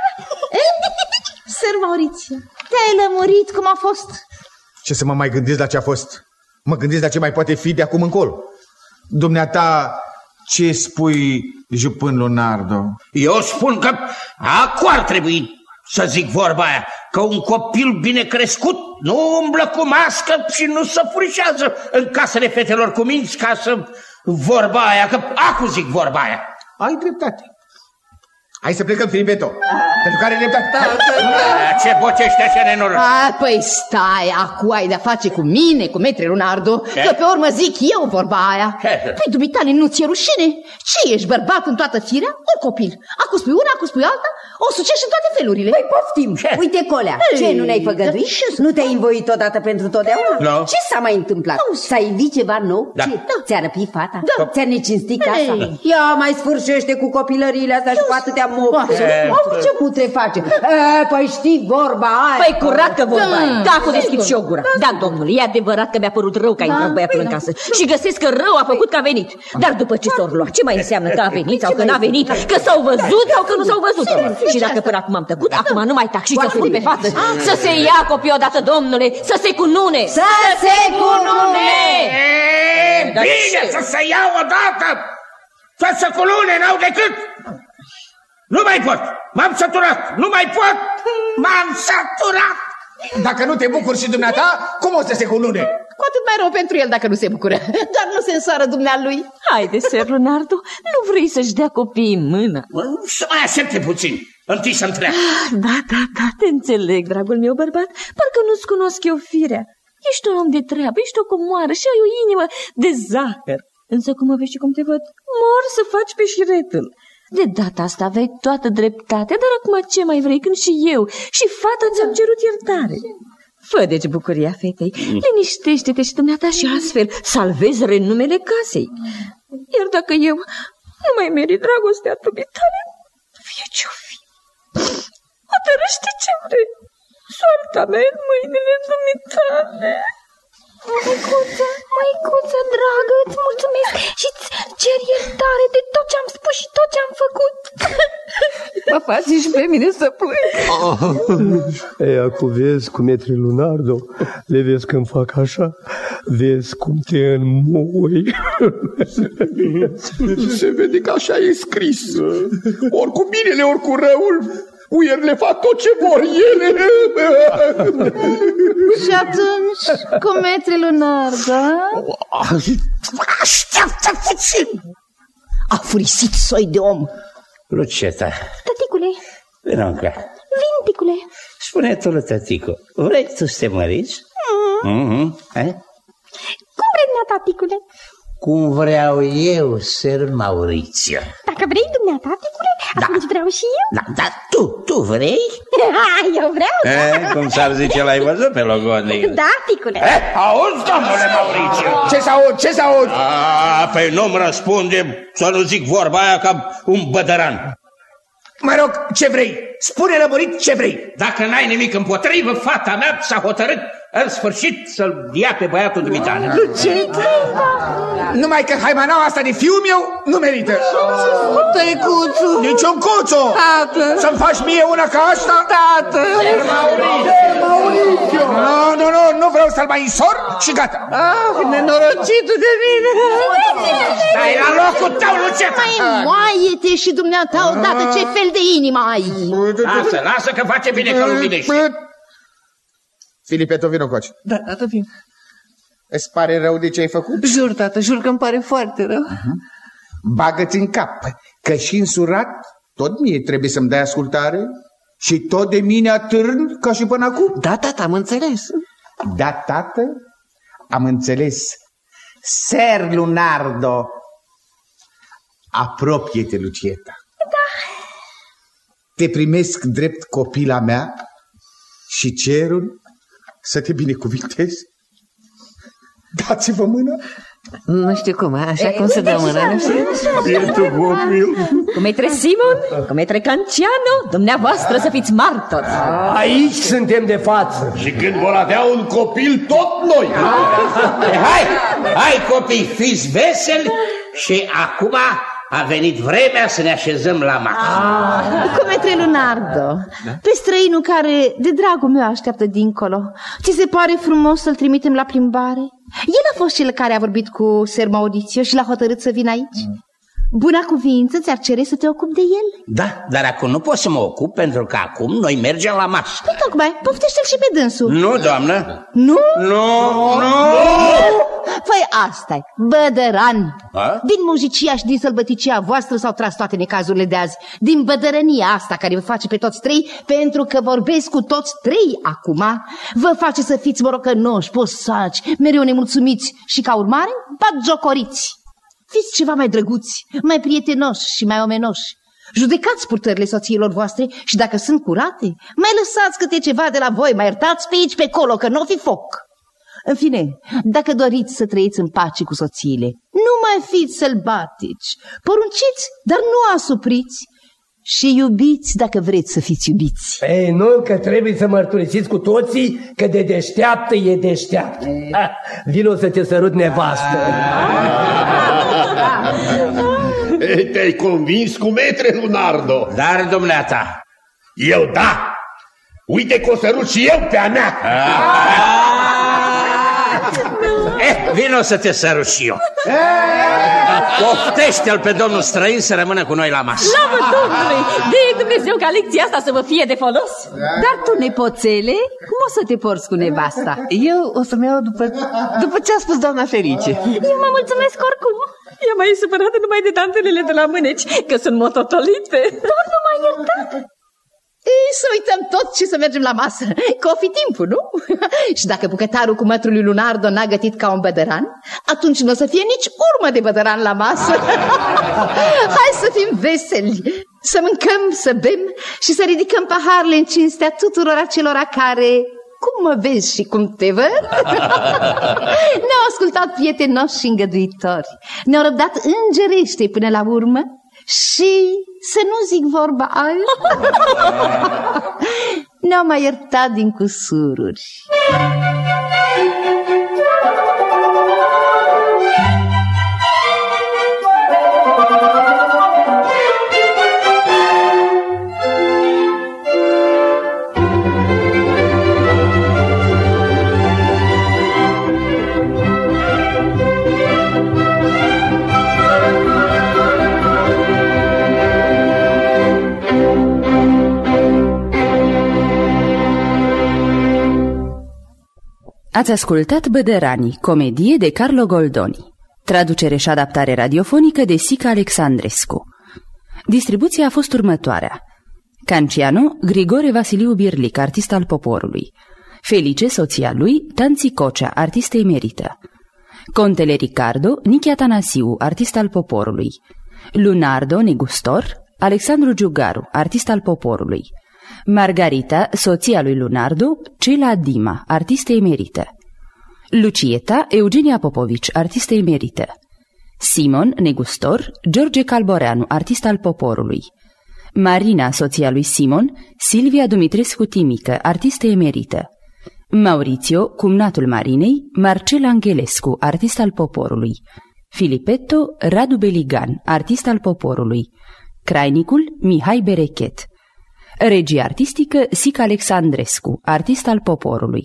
Săr Maurițiu, te-ai lămurit cum a fost?
Ce să mă mai gândesc la ce a fost? Mă gândesc la ce mai poate fi de acum încolo. Dumneata, ce spui, jupân Leonardo?
Eu spun că acum ar trebui să zic vorba aia, că un copil bine crescut nu umblă cu mască și nu se furișează în casele fetelor cu minți ca să vorba aia, că acu zic vorba aia.
Ai dreptate. Hai să plecăm, Filibeto, pentru care dreptate.
Ce bocește așa nenorăt?
Păi stai, acu ai de-a face cu mine, cu metre Leonardo, că pe urmă zic eu vorba aia. Păi dumitale, nu ți-e rușine? Ce ești, bărbat în toată firea? Ori copil? Acu spui una, acu spui alta? O sucești în toate felurile.
Păi poftim, uite Colea, ce, nu ne-ai făgăduit? Nu te-ai învoit odată pentru totdeauna?
No.
Ce s-a mai întâmplat? S-a invit ceva nou?
Da.
Ți-a răpit fata? Ți-a necinstit casa? Ia mai sfârșește cu copilăriile astea și cu atâtea mopte. Ce putre face? Păi știi vorba aia.
Păi curat că vorba aia. Da, cu deschid și o gură. Da, domnule, e adevărat că mi-a părut rău că a intrat băiatul în casă. Și găsesc că rău a făcut că a venit. Dar după ce s-or luat, ce mai înseamnă că a venit sau că n-a venit? Că s-au văzut sau că nu s-au văzut? Și dacă până acum am tăcut, acum nu mai tac și ți-o spune pe față. Să se ia copii odată, domnule, să se cunune.
Să se cunune!
Bine, să se ia odată! Să se cunune, n-au decât! Nu mai pot! M-am săturat! Nu mai pot! M-am săturat!
Dacă nu te bucuri și dumneata, cum o să se cunune?
Cu atât mai rău pentru el dacă nu se bucură. Dar nu se însoară dumnealui.
Haide, Sir Leonardo, nu vrei să-și dea copiii în mână?
Să mai aștepte puțin. Întâi să întreabă.
Da, te înțeleg, dragul meu bărbat. Parcă nu-ți cunosc eu firea. Ești un om de treabă, ești o comoară și ai o inimă de zahăr. Însă cum mă vezi și cum te văd, mor să faci pe șiretul. De data asta aveai toată dreptatea, dar acum ce mai vrei când și eu și fata ți-am cerut iertare? Fă deci bucuria fetei, liniștește-te și dumneata și astfel salvezi renumele casei. Iar dacă eu nu mai merit dragostea dumitale, fie ce-o fi, hotărăște ce vrei. Soarta mea în mâinile dumitale.
Măicuță, dragă, îți mulțumesc și-ți cer iertare de tot ce am spus și tot ce am făcut.
Mă faci și pe mine să plâng.
Ei, acum vezi cum e Leonardo, le vezi când fac așa, vezi cum te înmoi.
Se vede că așa e scris. Ori cu binele, ori cu răul. Uierile fac tot ce vor ele.
Și atunci, cu Maitre Lunardo? Așteaptă puțin! A furisit soi de om.
Luceta.
Tăticule.
Vină încă.
Vin, ticule.
Spune tu, lui tăticu, vrei tu să te măriți?
Cum vrei dumneata, ticule?
Cum vreau eu, Sir Maurițiu.
Dacă vrei dumneata, ticule, atunci vreau și eu.
Dar tu vrei?
Eu vreau, da.
Cum s-ar zice, l-ai văzut pe logodnic?
Da, ticule.
Auzi, domnule Maurițiu?
Ce s-aud?
Păi nu-mi răspunde să nu zic vorba aia ca un bădăran.
Mă rog, ce vrei? Spune lămurit ce vrei.
Dacă n-ai nimic împotrivă, fata mea s-a hotărât în sfârșit să-l ia pe băiatul dumitale.
Ce? Numai că haimanaua asta de fiul meu nu merită.
Tăicuțu!
Niciun cuțu!
Tată!
Să-mi faci mie una ca asta?
Tată!
Maurițiu! Nu vreau să-l mai însor și gata.
Nenorocitul de mine!
Stai la locul tău, Luceta!
Mai moaie-te și dumneata odată, ce fel de inimă ai?
Lasă că face bine că nu vine și...
Filipe, tu vino coace.
Da, tată, vin.
Îți pare rău de ce ai făcut?
Jur, tată, jur că îmi pare foarte rău.
Bagă-ți în cap că și însurat tot mie trebuie să-mi dai ascultare și tot de mine atârn ca și până acum.
Da, tată, am înțeles.
Da, tată, am înțeles. Ser Lunardo, apropie-te, Lucieta.
Da.
Te primesc drept copila mea și cerul să te binecuvintez. Dați-vă mână.
Nu știu cum, așa cum se dă mână, nu știu.
Bietul copil.
Cu Maitre Simon, cu Maitre Canciano, dumneavoastră să fiți martori.
Aici suntem de față.
Și când vor avea un copil, tot noi.
Hai copii, fiți veseli și acum a venit vremea să ne așezăm la masă.
Cu Maitre Lunardo, pe străinul care de dragul meu așteaptă dincolo, ți se pare frumos să-l trimitem la plimbare? El a fost cel care a vorbit cu Ser Maurițiu și l-a hotărât să vină aici. Buna cuvință ți-ar cere să te ocupi de el?
Da, dar acum nu pot să mă ocup pentru că acum noi mergem la masă.
Păi tocmai, poftește-l și pe dânsul.
Nu, doamnă.
Nu?
Nu.
Păi asta-i, bădăran.
A?
Din muzicia și din sălbăticia voastră s-au tras toate necazurile de azi. Din bădărănia asta care vă face pe toți trei, pentru că vorbesc cu toți trei acum, vă face să fiți morocănoși, posaci, mereu nemulțumiți și ca urmare batjocoriți. Fiți ceva mai drăguți, mai prietenoși și mai omenoși. Judecați purtările soțiilor voastre și dacă sunt curate, mai lăsați câte ceva de la voi, mai iertați pe aici, pe acolo, că nu o fi foc. În fine, dacă doriți să trăiți în pace cu soțiile, nu mai fiți sălbatici, porunciți, dar nu asupriți și iubiți dacă vreți să fiți iubiți.
Ei, nu, că trebuie să mărturisiți cu toții că de deșteaptă e deșteaptă. Vino să te sărut nevastă.
Te-ai convins cu Maitre Lunardo.
Dar dumneata.
Eu da. Uite că o sărut și eu pe a mea.
Vino să te sărut și eu. Poftește-l pe domnul străin să rămână cu noi la masă.
Slavă Domnului! De Dumnezeu ca lecția asta să vă fie de folos.
Dar tu, nepoțele, cum o să te porți cu nevasta?
Eu o să-mi iau după ce a spus doamna Ferice.
Eu mă mulțumesc oricum.
E mai supărată numai de dantelele de la mâneci, că sunt mototolite.
Doar nu m-ai iertat.
Ei, să uităm tot și să mergem la masă, că o fi timpul, nu? Și dacă bucătarul cu mătrul lui Lunardo n-a gătit ca un bădăran, atunci nu o să fie nici urmă de bădăran la masă. Hai să fim veseli, să mâncăm, să bem și să ridicăm paharele în cinstea tuturor acelora care, cum mă vezi și cum te văd, ne-au ascultat prietenoși și îngăduitori, ne-au răbdat îngerește până la urmă și, să nu zic vorba aia, ne-au mai iertat din cusururi.
Ați ascultat Bădăranii, comedie de Carlo Goldoni. Traducere și adaptare radiofonică de Sica Alexandrescu. Distribuția a fost următoarea: Canciano, Grigore Vasiliu Birlic, artist al poporului; Felice, soția lui, Tanți Cocea, artistă emerită; Contele Ricardo, Nichi Atanasiu, artist al poporului; Lunardo, negustor, Alexandru Giugaru, artist al poporului; Margarita, soția lui Lunardo, Cela Dima, artistă emerită; Lucieta, Eugenia Popovici, artistă emerită; Simon, negustor, George Calboreanu, artist al poporului; Marina, soția lui Simon, Silvia Dumitrescu Timică, artistă emerită; Maurizio, cumnatul Marinei, Marcel Angelescu, artist al poporului; Filipetto, Radu Beligan, artist al poporului; Crainicul, Mihai Berechet; regie artistică, Sica Alexandrescu, artist al poporului.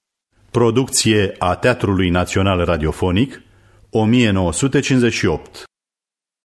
Producție a Teatrului Național Radiofonic, 1958.